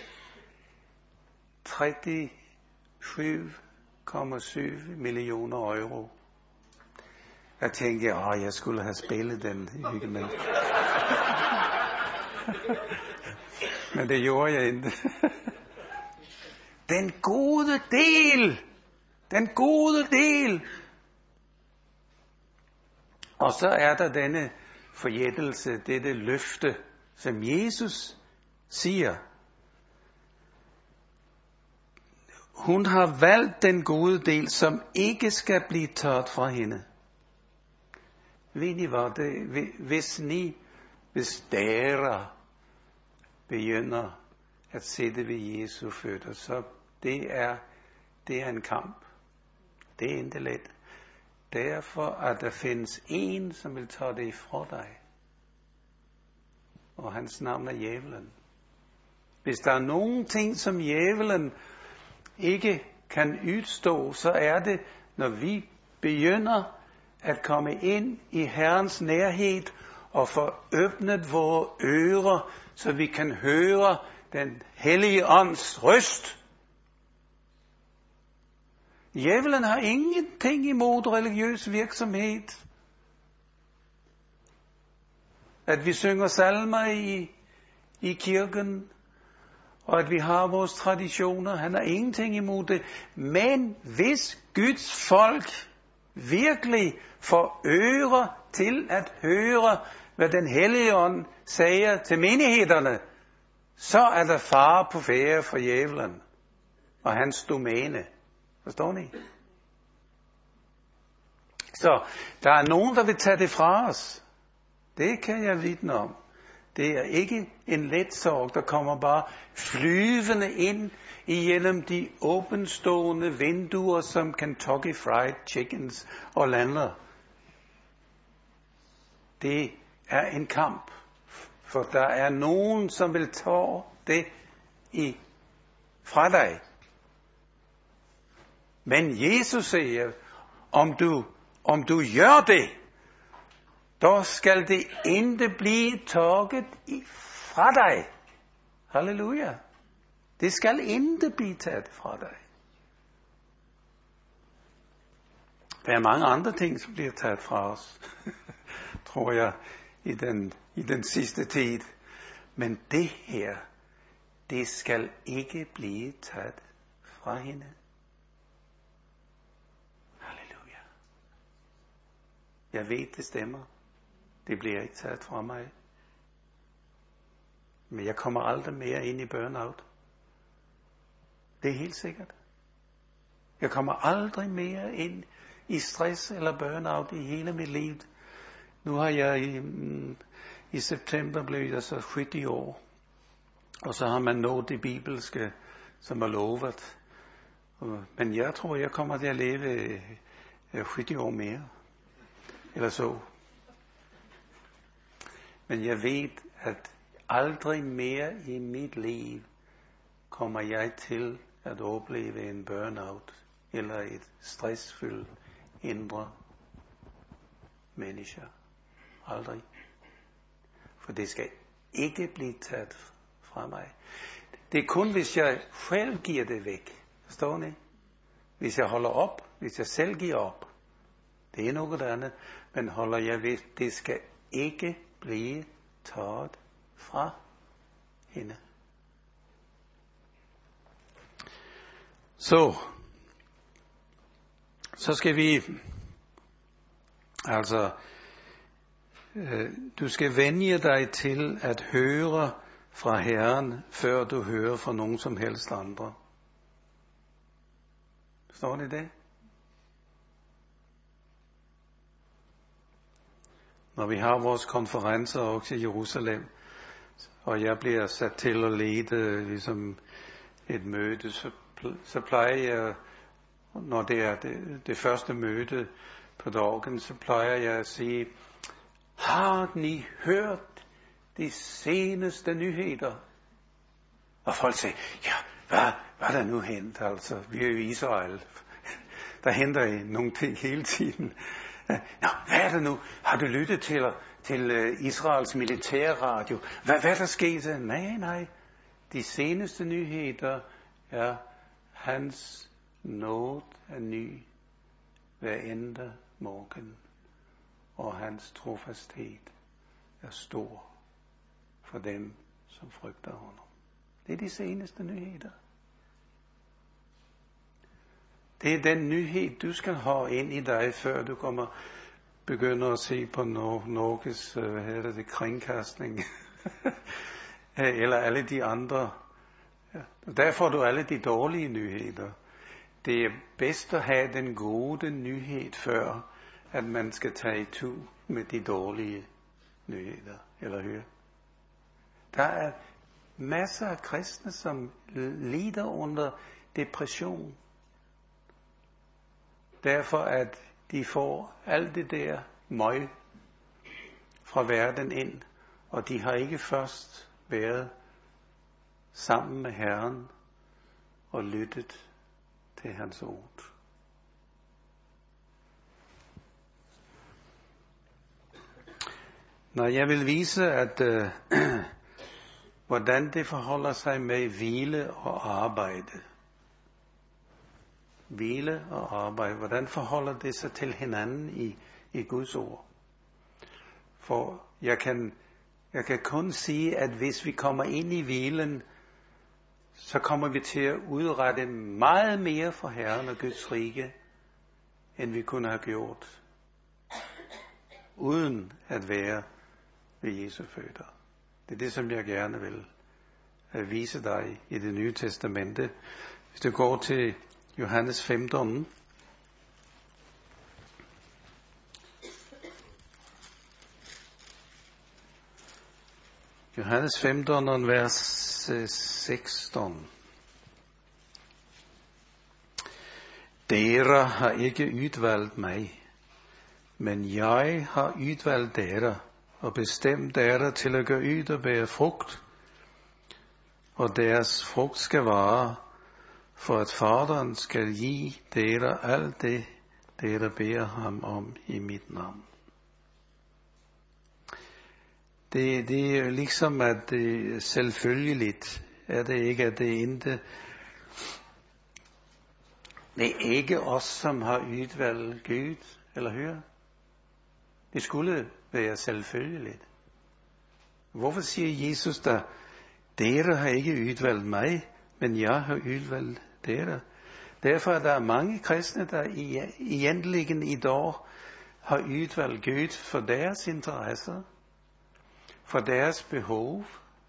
treogtyve komma syv millioner euro. Jeg tænkte, åh, jeg skulle have spillet den. Men det gjorde jeg ikke. Den gode del. Den gode del. Og så er der denne forjættelse, dette løfte, som Jesus siger. Hun har valgt den gode del, som ikke skal blive taget fra hende. Ved I hvad? Det, hvis ni, hvis dere begynder at sidde ved Jesu fødder, så det er, det er en kamp. Det er ikke let. Derfor at der findes en, som vil tage det fra dig. Og hans navn er djævelen. Hvis der er nogen ting, som djævelen ikke kan udstå, så er det, når vi begynder at komme ind i Herrens nærhed og få åbnet vores ører, så vi kan høre den hellige ånds røst. Djævelen har ingenting imod religiøs virksomhed. At vi synger salmer i, i kirken, og at vi har vores traditioner. Han har ingenting imod det. Men hvis Guds folk virkelig får ører til at høre, hvad den hellige ånd siger til menighederne, så er der fare på færde for djævelen og hans domæne. Forstår ni? Så der er nogen, der vil tage det fra os. Det kan jeg vidne om. Det er ikke en let sorg, der kommer bare flyvende ind igennem de åbenstående vinduer, som Kentucky Fried Chickens og lander. Det er en kamp, for der er nogen, som vil tage det i fra dig. Men Jesus siger, om du, om du gør det, då skal det ikke blive taget fra dig. Halleluja. Det skal ikke blive taget fra dig. Der er mange andre ting, som bliver taget fra os, tror jeg, i den, i den sidste tid. Men det her, det skal ikke blive taget fra hende. Halleluja. Jeg ved, det stemmer. Det bliver ikke taget fra mig. Men jeg kommer aldrig mere ind i burnout. Det er helt sikkert. Jeg kommer aldrig mere ind i stress eller burnout i hele mit liv. Nu har jeg i, i september blevet jeg så firs år. Og så har man nået det bibelske, som er lovet. Men jeg tror, jeg kommer til at leve firs år mere. Eller så. Men jeg ved, at aldrig mere i mit liv kommer jeg til at opleve en burnout eller et stressfyldt indre menneske. Aldrig. For det skal ikke blive taget fra mig. Det er kun, hvis jeg selv giver det væk. Forstår ni? Hvis jeg holder op, hvis jeg selv giver op. Det er noget andet. Men holder jeg ved, det skal ikke blive taget fra hende. Så, så skal vi, altså, øh, du skal vende dig til at høre fra Herren, før du hører fra nogen som helst andre. Står det det? Når vi har vores konferencer også i Jerusalem, og jeg bliver sat til at lede ligesom et møde, så, så plejer jeg, når det er det, det første møde på dagen, så plejer jeg at sige, har ni hørt de seneste nyheder? Og folk siger, ja, hvad, hvad er der nu hent? Altså, vi er jo i Israel. Der henter nogle ting hele tiden. Nå, hvad er det nu? Har du lyttet til, til Israels militærradio? Hvad, hvad er der sket? Nej, nej. De seneste nyheder er, hans nåd er ny hver ende morgen, og hans trofasthed er stor for dem, som frygter honom. Det er de seneste nyheder. Det er den nyhed, du skal have ind i dig, før du kommer begynder at se på Norges, hvad hedder det, kringkastning. Eller alle de andre. Ja. Der får du alle de dårlige nyheder. Det er bedst at have den gode nyhed, før at man skal tage i tu med de dårlige nyheder. Eller høre. Der er masser af kristne, som lider under depression. Derfor at de får alt det der møg fra verden ind, og de har ikke først været sammen med Herren og lyttet til hans ord. Når jeg vil vise, at øh, hvordan det forholder sig med hvile og arbejde. Hvile og arbejde, hvordan forholder det sig til hinanden i, i Guds ord? For jeg kan, jeg kan kun sige, at hvis vi kommer ind i hvilen, så kommer vi til at udrette meget mere for Herren og Guds rige, end vi kunne have gjort, uden at være ved Jesu fødder. Det er det, som jeg gerne vil vise dig i det nye testamente. Hvis du går til Johannes femten. Johannes femten, vers seksten. Dere har ikke udvalgt mig, men jeg har udvalgt dere, og bestemt dere til at gå ud og bære frugt, og deres frugt skal vare, for at faderen skal give dere alt det, dere beder ham om i mit navn. Det, det er ligesom, at det er selvfølgeligt, er det ikke, at det er ikke, det er ikke os, som har udvalgt Gud, eller hør. Det skulle være selvfølgeligt. Hvorfor siger Jesus der, dere har ikke udvalgt mig, men jeg har udvalgt dere? Derfor er der mange kristne, der egentlig i dag har udvalgt Gud for deres interesser, for deres behov,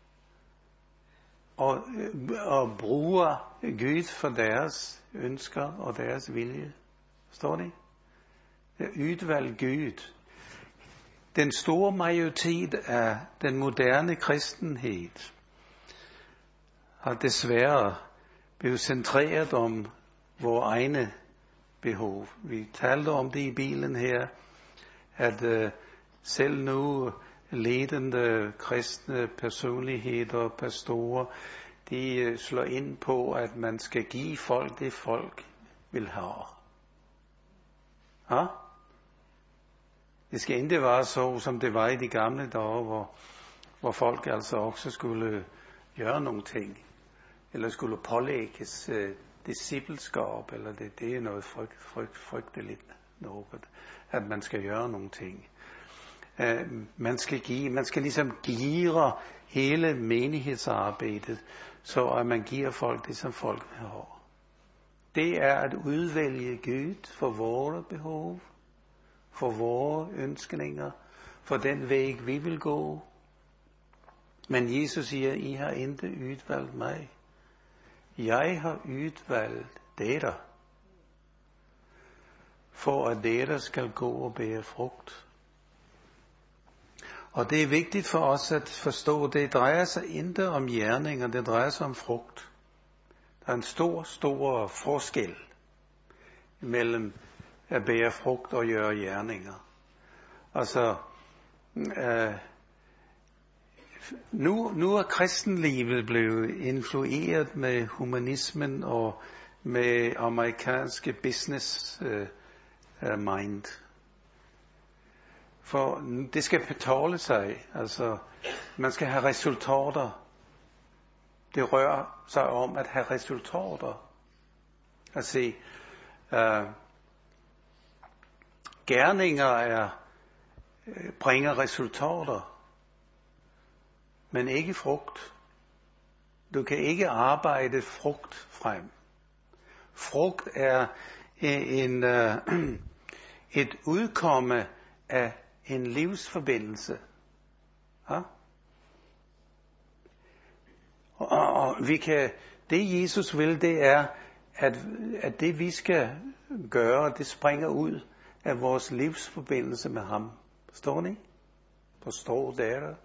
og, og bruger Gud for deres ønsker og deres vilje. Forstår I? Udvalgt Gud. Den store majoritet af den moderne kristenhed har desværre blevet centreret om vores egne behov. Vi talte om det i bilen her, at uh, selv nu ledende kristne personligheder og pastorer, de uh, slår ind på, at man skal give folk det, folk vil have. Ja? Det skal ikke være så, som det var i de gamle dage, hvor, hvor folk altså også skulle gøre nogle ting, eller skulle pålægges uh, discipleskab, eller det, det er noget frygt, frygt, frygteligt noget, at man skal gøre nogle ting. Uh, man skal give, man skal ligesom gire hele menighedsarbejdet, så at man giver folk det, som folk vil have. Det er at udvælge Gud for vores behov, for vores ønskninger, for den væg vi vil gå. Men Jesus siger, I har ikke udvalgt mig. Jeg har udvalgt dere, for at dere skal gå og bære frugt. Og det er vigtigt for os at forstå, det drejer sig ikke om gerninger, det drejer sig om frugt. Der er en stor, stor forskel mellem at bære frugt og gøre gerninger. Altså, øh, nu, nu er kristenlivet blevet influeret med humanismen og med amerikanske business øh, mind. For det skal betale sig, altså man skal have resultater. Det rører sig om at have resultater. At se, øh, gerninger er, øh, bringer resultater, men ikke frugt. Du kan ikke arbejde frugt frem. Frugt er en, øh, et udkomme af en livsforbindelse. Ja? Og, og vi kan, det Jesus vil, det er, at, at det vi skal gøre, det springer ud af vores livsforbindelse med ham. Forstår ni? Forstår dere?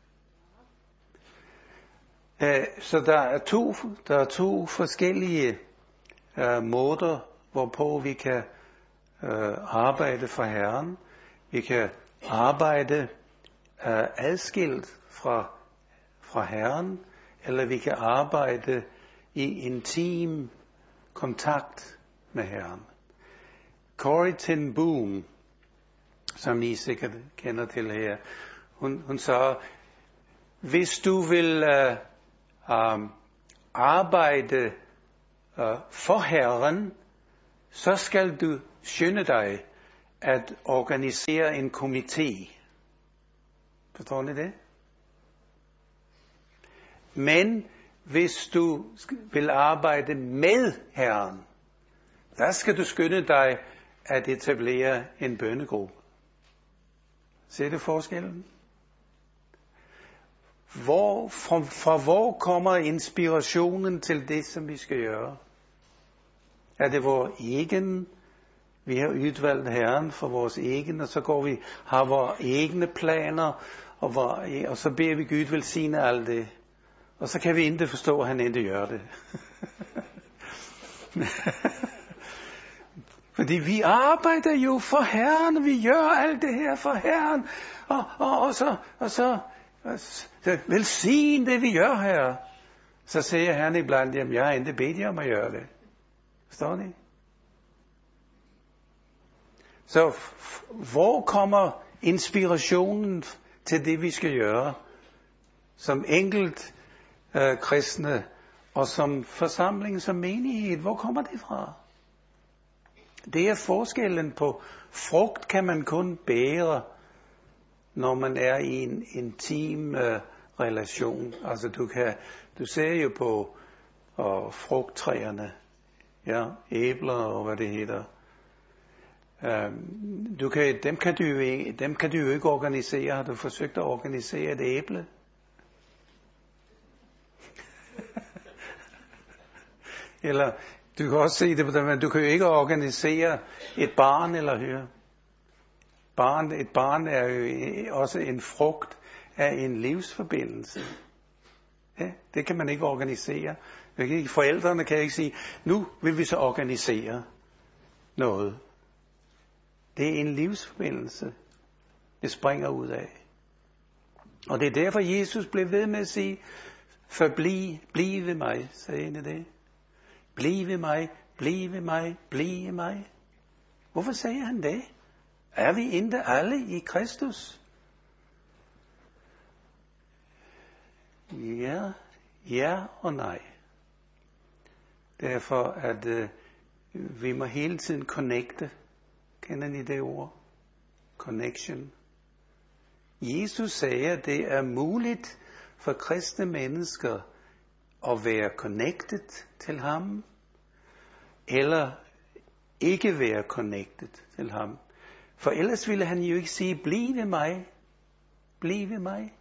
Uh, så der er to, der er to forskellige uh, måder, hvorpå vi kan uh, arbejde for Herren. Vi kan arbejde uh, adskilt fra, fra Herren, eller vi kan arbejde i intim kontakt med Herren. Corrie ten Boom, som I sikkert kender til her, hun, hun sagde, hvis du vil uh, um, arbejde uh, for Herren, så skal du skynde dig at organisere en komité. Forstår ni det? Men hvis du vil arbejde med Herren, der skal du skynde dig at etablere en bønnegruppe. Ser du forskellen? Hvor, fra, fra hvor kommer inspirationen til det, som vi skal gøre? Er det vores egen? Vi har udvalgt Herren for vores egen, og så går vi, har vores egne planer, og, hvor, og så beder vi Gud velsigne alt det. Og så kan vi ikke forstå, at han ikke gør det. Fordi vi arbejder jo for Herren, og vi gør alt det her for Herren. Og, og, og så, og så, og så velsign det, vi gør her. Så siger Herren iblandt, jamen jeg har ikke bedt jer om at gøre det. Forstår ni? Så hvor kommer inspirationen til det, vi skal gøre? Som enkelt øh, kristne, og som forsamling, som menighed, hvor kommer det fra? Det er forskellen på frugt kan man kun bære, når man er i en intim øh, relation. Altså du kan, du ser jo på øh, frugttræerne, ja, æbler og hvad det hedder. Øh, du kan, dem, kan du, dem kan du jo ikke organisere. Har du forsøgt at organisere et æble? Eller du kan også se det på den, men du kan jo ikke organisere et barn eller høre. Barn, et barn er jo også en frugt af en livsforbindelse. Ja, det kan man ikke organisere. Forældrene kan ikke sige, nu vil vi så organisere noget. Det er en livsforbindelse, det springer ud af. Og det er derfor, Jesus blev ved med at sige, forbliv, bliv ved mig, sagde han det. Bliv ved mig, bliv ved mig, bliv ved mig. Hvorfor sagde han det? Er vi ikke alle i Kristus? Ja, ja og nej. Derfor at øh, vi må hele tiden connecte. Kender ni det ord? Connection. Jesus sagde, at det er muligt for kristne mennesker at være connected til ham, eller ikke være connected til ham. For ellers ville han jo ikke sige, bliv ved mig, bliv ved mig.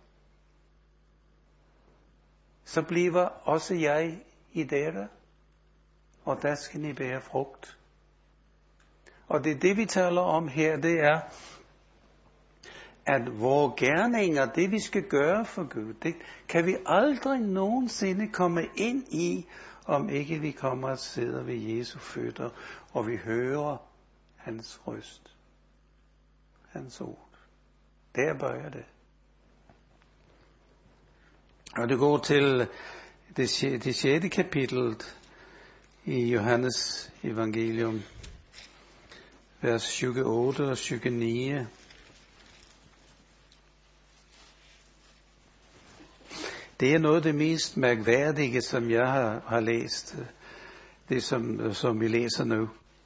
Så bliver også jeg i dere, og der skal I bære frugt. Og det er det, vi taler om her, det er, at vores gerninger, det vi skal gøre for Gud, det kan vi aldrig nogensinde komme ind i, om ikke vi kommer og sidder ved Jesu fødder, og vi hører hans røst, hans ord. Der bøjer det. Og det går til det, det sjette kapitel i Johannes evangelium, vers syvogtyve og syvogtyve. Det er noget af det mest mærkværdige, som jeg har, har læst. Det, som, som vi læser nu.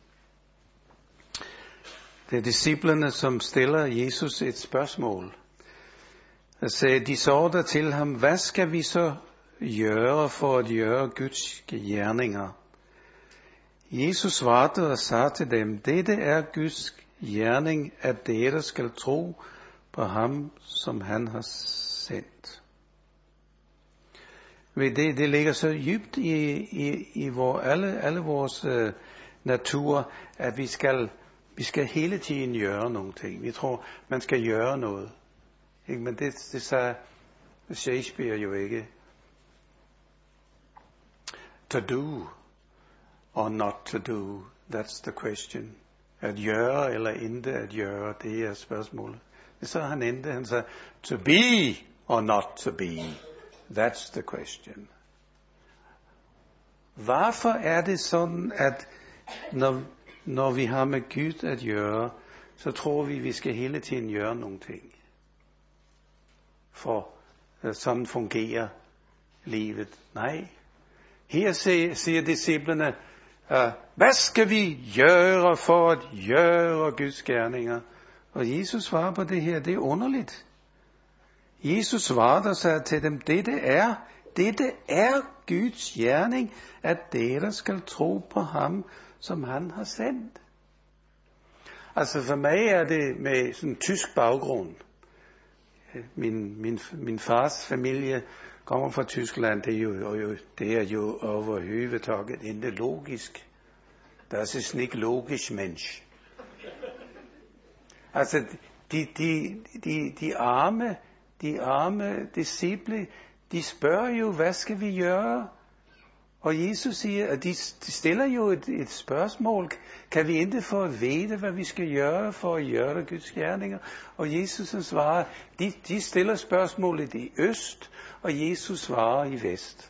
Det er disciplerne, som stiller Jesus et spørgsmål. Og sagde, de så der til ham, hvad skal vi så gøre for at gøre Guds gerninger? Jesus svarede og sagde til dem, dette er Guds gerning, at dere skal tro på ham, som han har sendt. Det, det ligger så dybt i, i, i vor, alle, alle vores uh, natur, at vi skal, vi skal hele tiden gøre nogle ting. Vi tror, man skal gøre noget. Ikke? Men det, det sagde Shakespeare jo ikke. To do or not to do, that's the question. At gøre eller ikke at gøre, det er spørgsmålet. Det så han endte, han sagde, to be or not to be. That's the question. Hvorfor er det sådan, at når, når vi har med Gud at gøre, så tror vi, vi skal hele tiden gøre nogle ting? For uh, sådan fungerer livet. Nej. Her siger disciplene, uh, hvad skal vi gøre for at gøre Guds gerninger? Og Jesus svarer på det her, det er underligt. Jesus svarede og sagde til dem, dette er, dette er Guds gerning, at dere skal tro på ham, som han har sendt. Altså for mig er det med sådan en tysk baggrund. Min, min, min fars familie kommer fra Tyskland, det er jo, det er jo overhovedtaget ikke logisk. Das ist nicht logisch, Mensch. Altså de, de, de, de arme, de arme disciple, de spørger jo, hvad skal vi gøre? Og Jesus siger, at de, de stiller jo et, et spørgsmål. Kan vi ikke få at vide, hvad vi skal gøre for at gøre Guds gerninger? Og Jesus svarer, de, de stiller spørgsmålet i øst, og Jesus svarer i vest.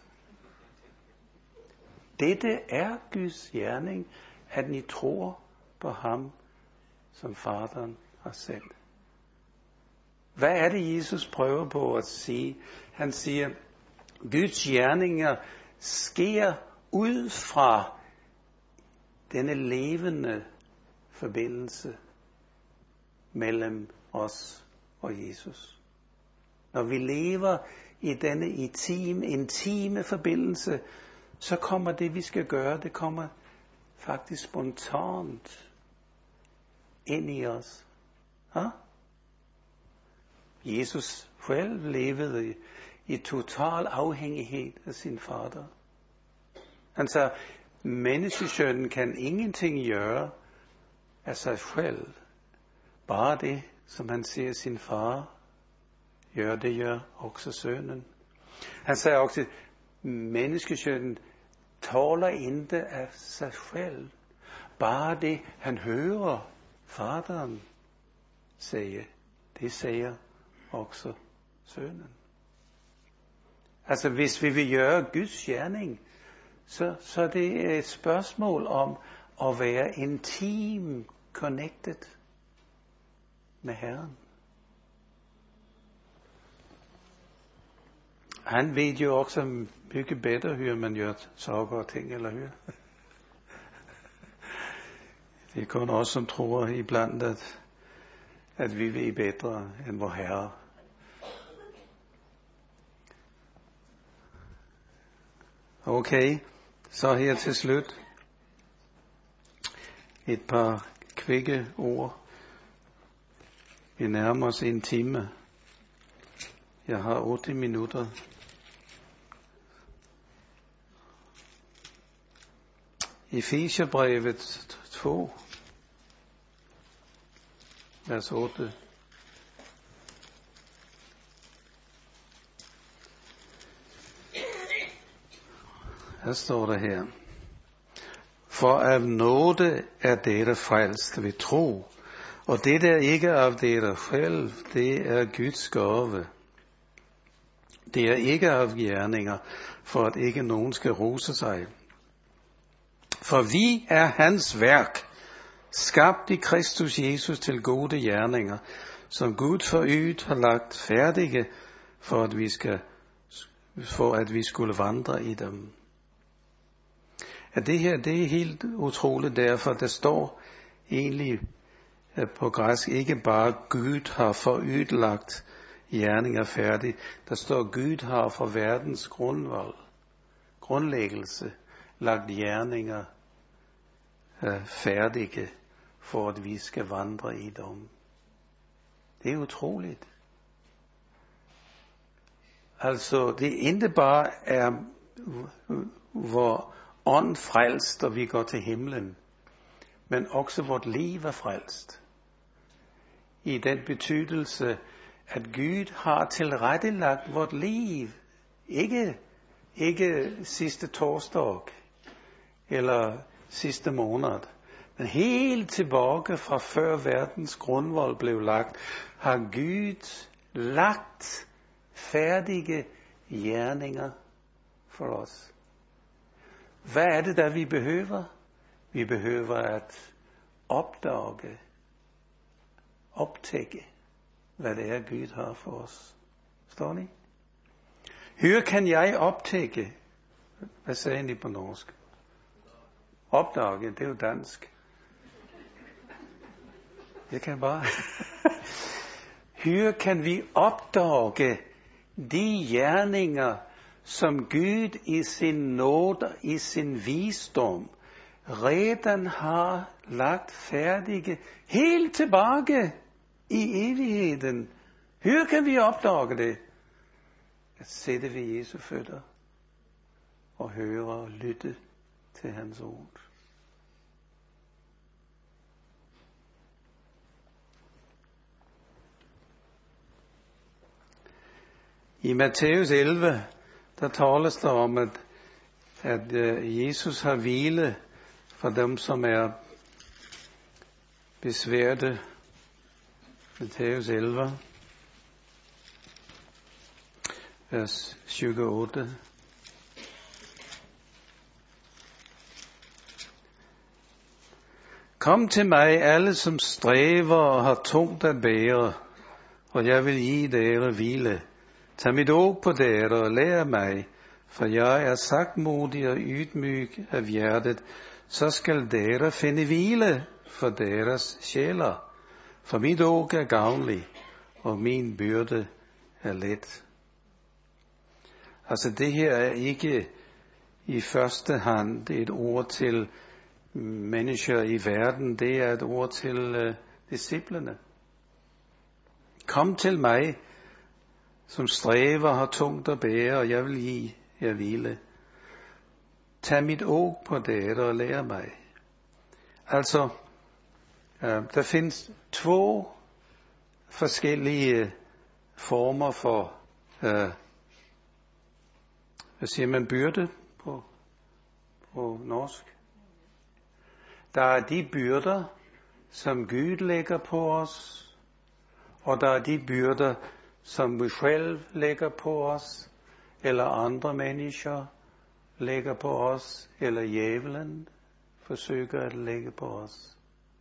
Dette er Guds gerning, at I tror på ham, som faderen har sendt. Hvad er det, Jesus prøver på at sige? Han siger, Guds gerninger sker ud fra denne levende forbindelse mellem os og Jesus. Når vi lever i denne intime, intime forbindelse, så kommer det, vi skal gøre, det kommer faktisk spontant ind i os. Ha? Jesus selv levede i, i total afhængighed af sin fader. Han sagde, menneskesønnen kan ingenting gøre af sig selv. Bare det, som han siger sin far, gør det gør også sønnen. Han sagde også, menneskesønnen tåler ikke af sig selv. Bare det, han hører faderen sige, det siger også sønnen. Altså hvis vi vil gøre Guds gerning, så, så er det et spørgsmål om at være intim connected med Herren. Han ved jo også mycket bedre, hur man gør saker og ting, eller hur? Det er kun os, som tror iblandt, at, at vi ved bedre end vor Herre. Okay, så her til slut et par kvikke ord. Vi nærmer os en time. Jeg har otte minutter. Efeserbrevet to, vers otte. Her står der her. For af nåde er dere frelst ved tro, og det er ikke af dere selv, det er Guds gave. Det er ikke af gerninger, for at ikke nogen skal rose sig. For vi er hans værk, skabt i Kristus Jesus til gode gerninger, som Gud forøget har lagt færdige, for at vi skal, for at vi skulle vandre i dem. At det her, det er helt utroligt, derfor der står egentlig på græsk ikke bare Gud har forøget lagt gerninger færdige. Der står Gud har for verdens grundvold, grundlæggelse lagt gerninger øh, færdige, for at vi skal vandre i dem. Det er utroligt. Altså, det ikke bare er, hvor ånd frelst, og vi går til himlen, men også vort liv er frelst. I den betydelse, at Gud har tilrettelagt vort liv. Ikke, ikke sidste torsdag, eller sidste måned, men helt tilbage fra før verdens grundvold blev lagt, har Gud lagt færdige gerninger for os. Hvad er det, der vi behøver? Vi behøver at opdage, optække, hvad det er, Gud har for os. Står ni? Hør kan jeg optække. Hvad sagde I på norsk? Opdage, det er jo dansk. Jeg kan bare. Hør kan vi opdage de gerninger, som Gud i sin nåde, i sin visdom, redan har lagt færdige helt tilbage i evigheden. Hør kan vi opdage det. At sætte ved Jesu fødder og høre og lytte til hans ord. I Matthæus elleve, der tales der om, at, at Jesus har hvile for dem, som er besværte. Matthæus elleve, vers tjueotte. Kom til mig, alle som stræver og har tungt at bære, og jeg vil give dere hvile. Tag mit åg på dere og lær mig, for jeg er sagtmodig og ydmyg af hjertet, så skal dere finde hvile for deres sjæler. For mit åg er gavnlig, og min byrde er let. Altså det her er ikke i første hand et ord til mennesker i verden, det er et ord til uh, disciplene. Kom til mig, som stræver, har tungt at bære, og jeg vil give jer hvile. Tag mit åg på dere og lær mig. Altså, uh, der findes to forskellige former for, uh, hvad siger man, byrde på, på norsk. Der er de byrder, som Gud lægger på os, og der er de byrder, som vi selv lægger på os, eller andre mennesker lægger på os, eller djævelen forsøger at lægge på os.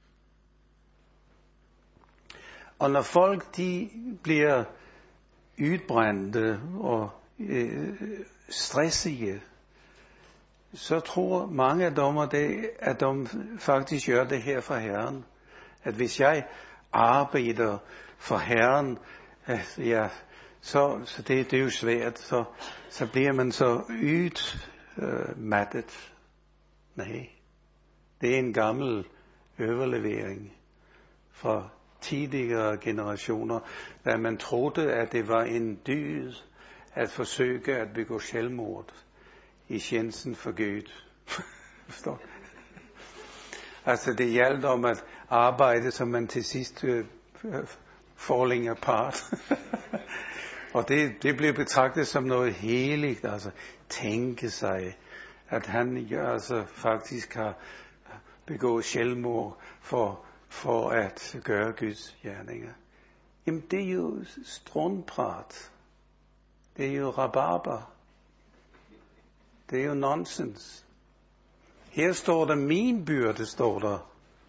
Og når folk de bliver udbrændte og øh, stressige, så tror mange af dem, at de faktisk gør det her for Herren. At hvis jeg arbejder for Herren, at ja, så, så det, det er jo svært, så, så bliver man så udmattet. Øh, Nej, det er en gammel overlevering fra tidligere generationer, da man troede, at det var en dyd at forsøge at begå selvmord i tjenesten for Gud. Forstår? Altså det hjalp om at arbejde, så man til sidst uh, falling apart. Og det, det blev betragtet som noget heligt, altså tænke sig, at han altså faktisk har begået selvmord for, for at gøre Guds gerninger. Jamen det er jo strundprat. Det er jo rabarber. Det er jo nonsens. Her står der, min byrde står der.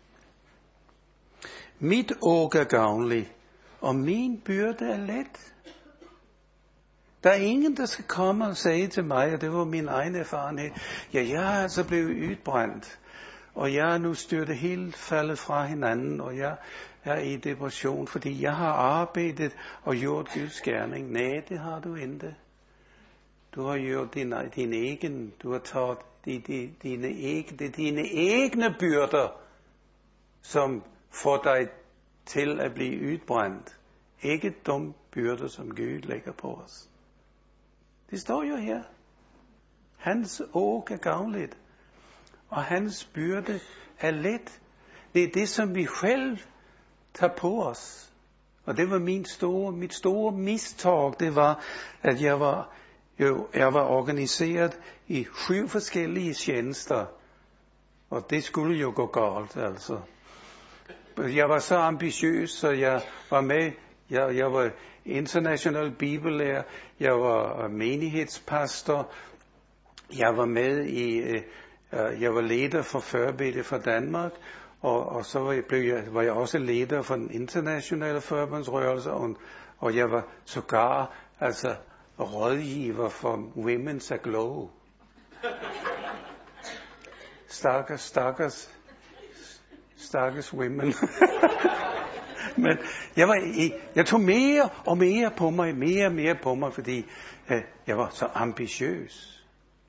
Mit åg er gavnlig, og min byrde er let. Der er ingen, der skal komme og sige til mig, og det var min egen erfarenhed, ja, jeg er altså blevet udbrændt, og jeg er nu styrtet helt faldet fra hinanden, og jeg er i depression, fordi jeg har arbejdet og gjort Guds gerning. Nej, det har du ikke. Du har gjort din, din egen, du har taget dine, dine, egne, dine egne byrder, som får dig til at blive udbrændt. Ikke de byrder, som Gud lægger på os. Det står jo her. Hans åg er gavnligt, og hans byrde er let. Det er det, som vi selv tager på os. Og det var min store, mit store mistog, det var, at jeg var, jo, jeg var organiseret i syv forskellige tjenester. Og det skulle jo gå galt, altså. Jeg var så ambitiøs, så jeg var med. Jeg, jeg var international bibellærer. Jeg var menighedspastor. Jeg var med i, uh, jeg var leder for Forbede for Danmark. Og, og så var jeg, blev jeg, var jeg også leder for den internationale forbundsrørelse. Og, og jeg var sågar altså rådgiver for Women's Aglow. Stakkels, stakkels, stakkels women. Men jeg, var, jeg tog mere og mere på mig, mere og mere på mig, fordi øh, jeg var så ambitiøs.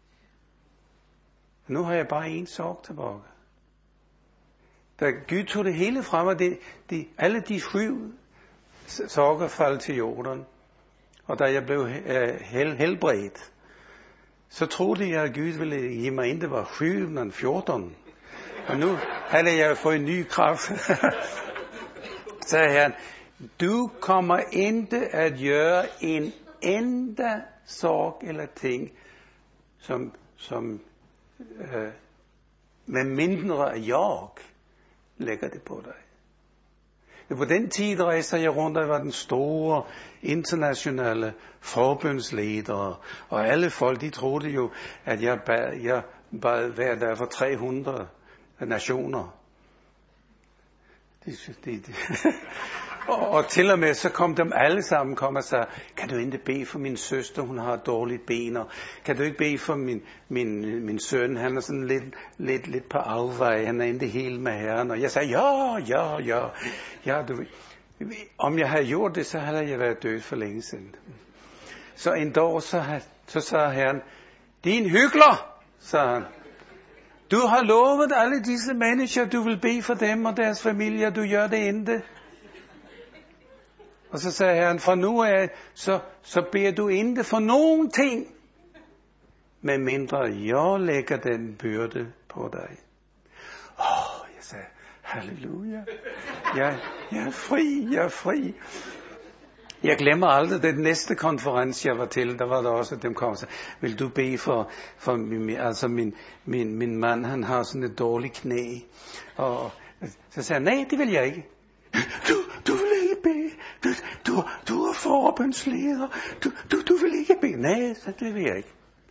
Nu har jeg bare en sorg tilbage. Da Gud tog det hele fra mig, det, det, alle de syv sorger faldt til jorden. Og da jeg blev øh, hel, helbredt, så troede jeg, at Gud ville give mig, inden det var syv, men fjorten. Og nu havde jeg fået en ny kraft. Så sagde han, du kommer ikke at gøre en enda sorg eller ting, som, som øh, med mindre jeg lægger det på dig. På den tid rejste jeg rundt, og var den store internationale forbundsleder, og alle folk, de troede jo, at jeg bad, jeg bad hver dag for tre hundrede nationer. De, de, de. og, og til og med så kom dem alle sammen kom og sagde, kan du ikke bede for min søster, hun har dårligt ben, og kan du ikke bede for min, min, min søn, han er sådan lidt, lidt, lidt på afvej, han er ikke helt med Herren, og jeg sagde, ja, ja, ja, ja, du, om jeg havde gjort det, så havde jeg været død for længe siden. Så en dag, så, så sagde Herren, din hykler, sagde han. Du har lovet alle disse mennesker, du vil bede for dem og deres familier, du gør det ikke. Og så sagde Herren, fra nu af, så, så beder du ikke for nogen ting, medmindre jeg lægger den byrde på dig. Åh, oh, jeg sagde, halleluja. Jeg, jeg er fri, jeg er fri. Jeg glemmer aldrig den næste konference, jeg var til, der var der også, at dem kom og sagde, vil du bede for, for min, altså min, min, min mand, han har sådan et dårligt knæ. Og så sagde jeg, nej, det vil jeg ikke. Du, du vil ikke bede. Du, du, du er forbundsleder. Du, du, du vil ikke bede. Nej, så det vil jeg ikke.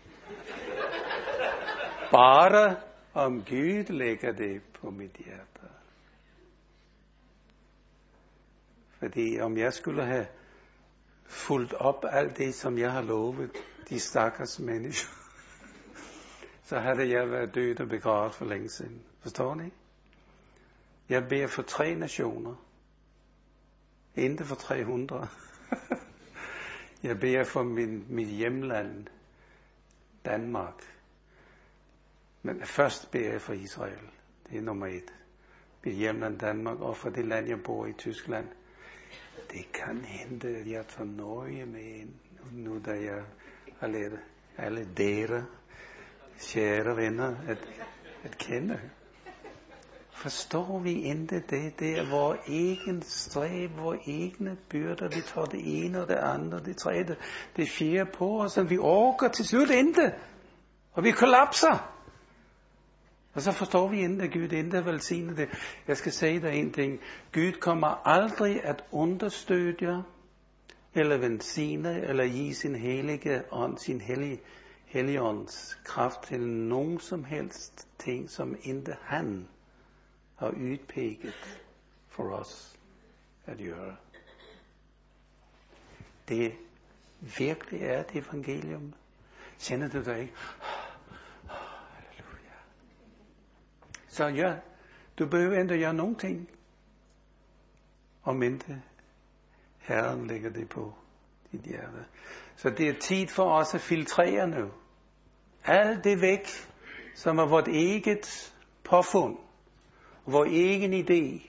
Bare om Gud lægger det på mit hjerte. Fordi om jeg skulle have fulgt op alt det, som jeg har lovet de stakkels mennesker, så havde jeg været død og begravet for længe siden. Forstår ni? Jeg beder for tre nationer. Ikke for tre hundrede. Jeg beder for min, mit hjemland, Danmark. Men først beder jeg for Israel. Det er nummer et. Mit hjemland Danmark, og for det land, jeg bor i, Tyskland. Det kan hende, at jeg tager Norge med ind, nu da jeg har lært alle dere, kære venner, at, at kende. Forstår vi ikke det? Det er vores egen stræb, vores egne byrder. Vi tager det ene og det andre, det tredje, det fjerde på os, og vi orker til slut ikke. Og vi kollapser. Og så forstår vi ikke, at Gud ikke velsigner det. Jeg skal sige dig en ting. Gud kommer aldrig at understøtte, eller velsigne, eller give sin hellige ånd, sin hellige, hellige ånds kraft til nogen som helst ting, som ikke han har udpeget for os at gøre. Det virkelig er et evangelium. Kender du dig ikke? Halleluja. Så ja, du behøver ikke gøre nogen ting, om ikke Herren lægger det på dit hjerte. Så det er tid for os at filtrere nu. Alt det væk, som er vort eget påfund, vor egen idé,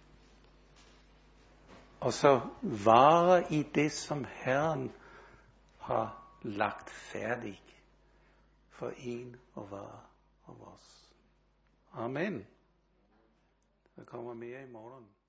og så vare i det, som Herren har lagt færdig for en og hver af os. Amen. Der kommer mere i morgen.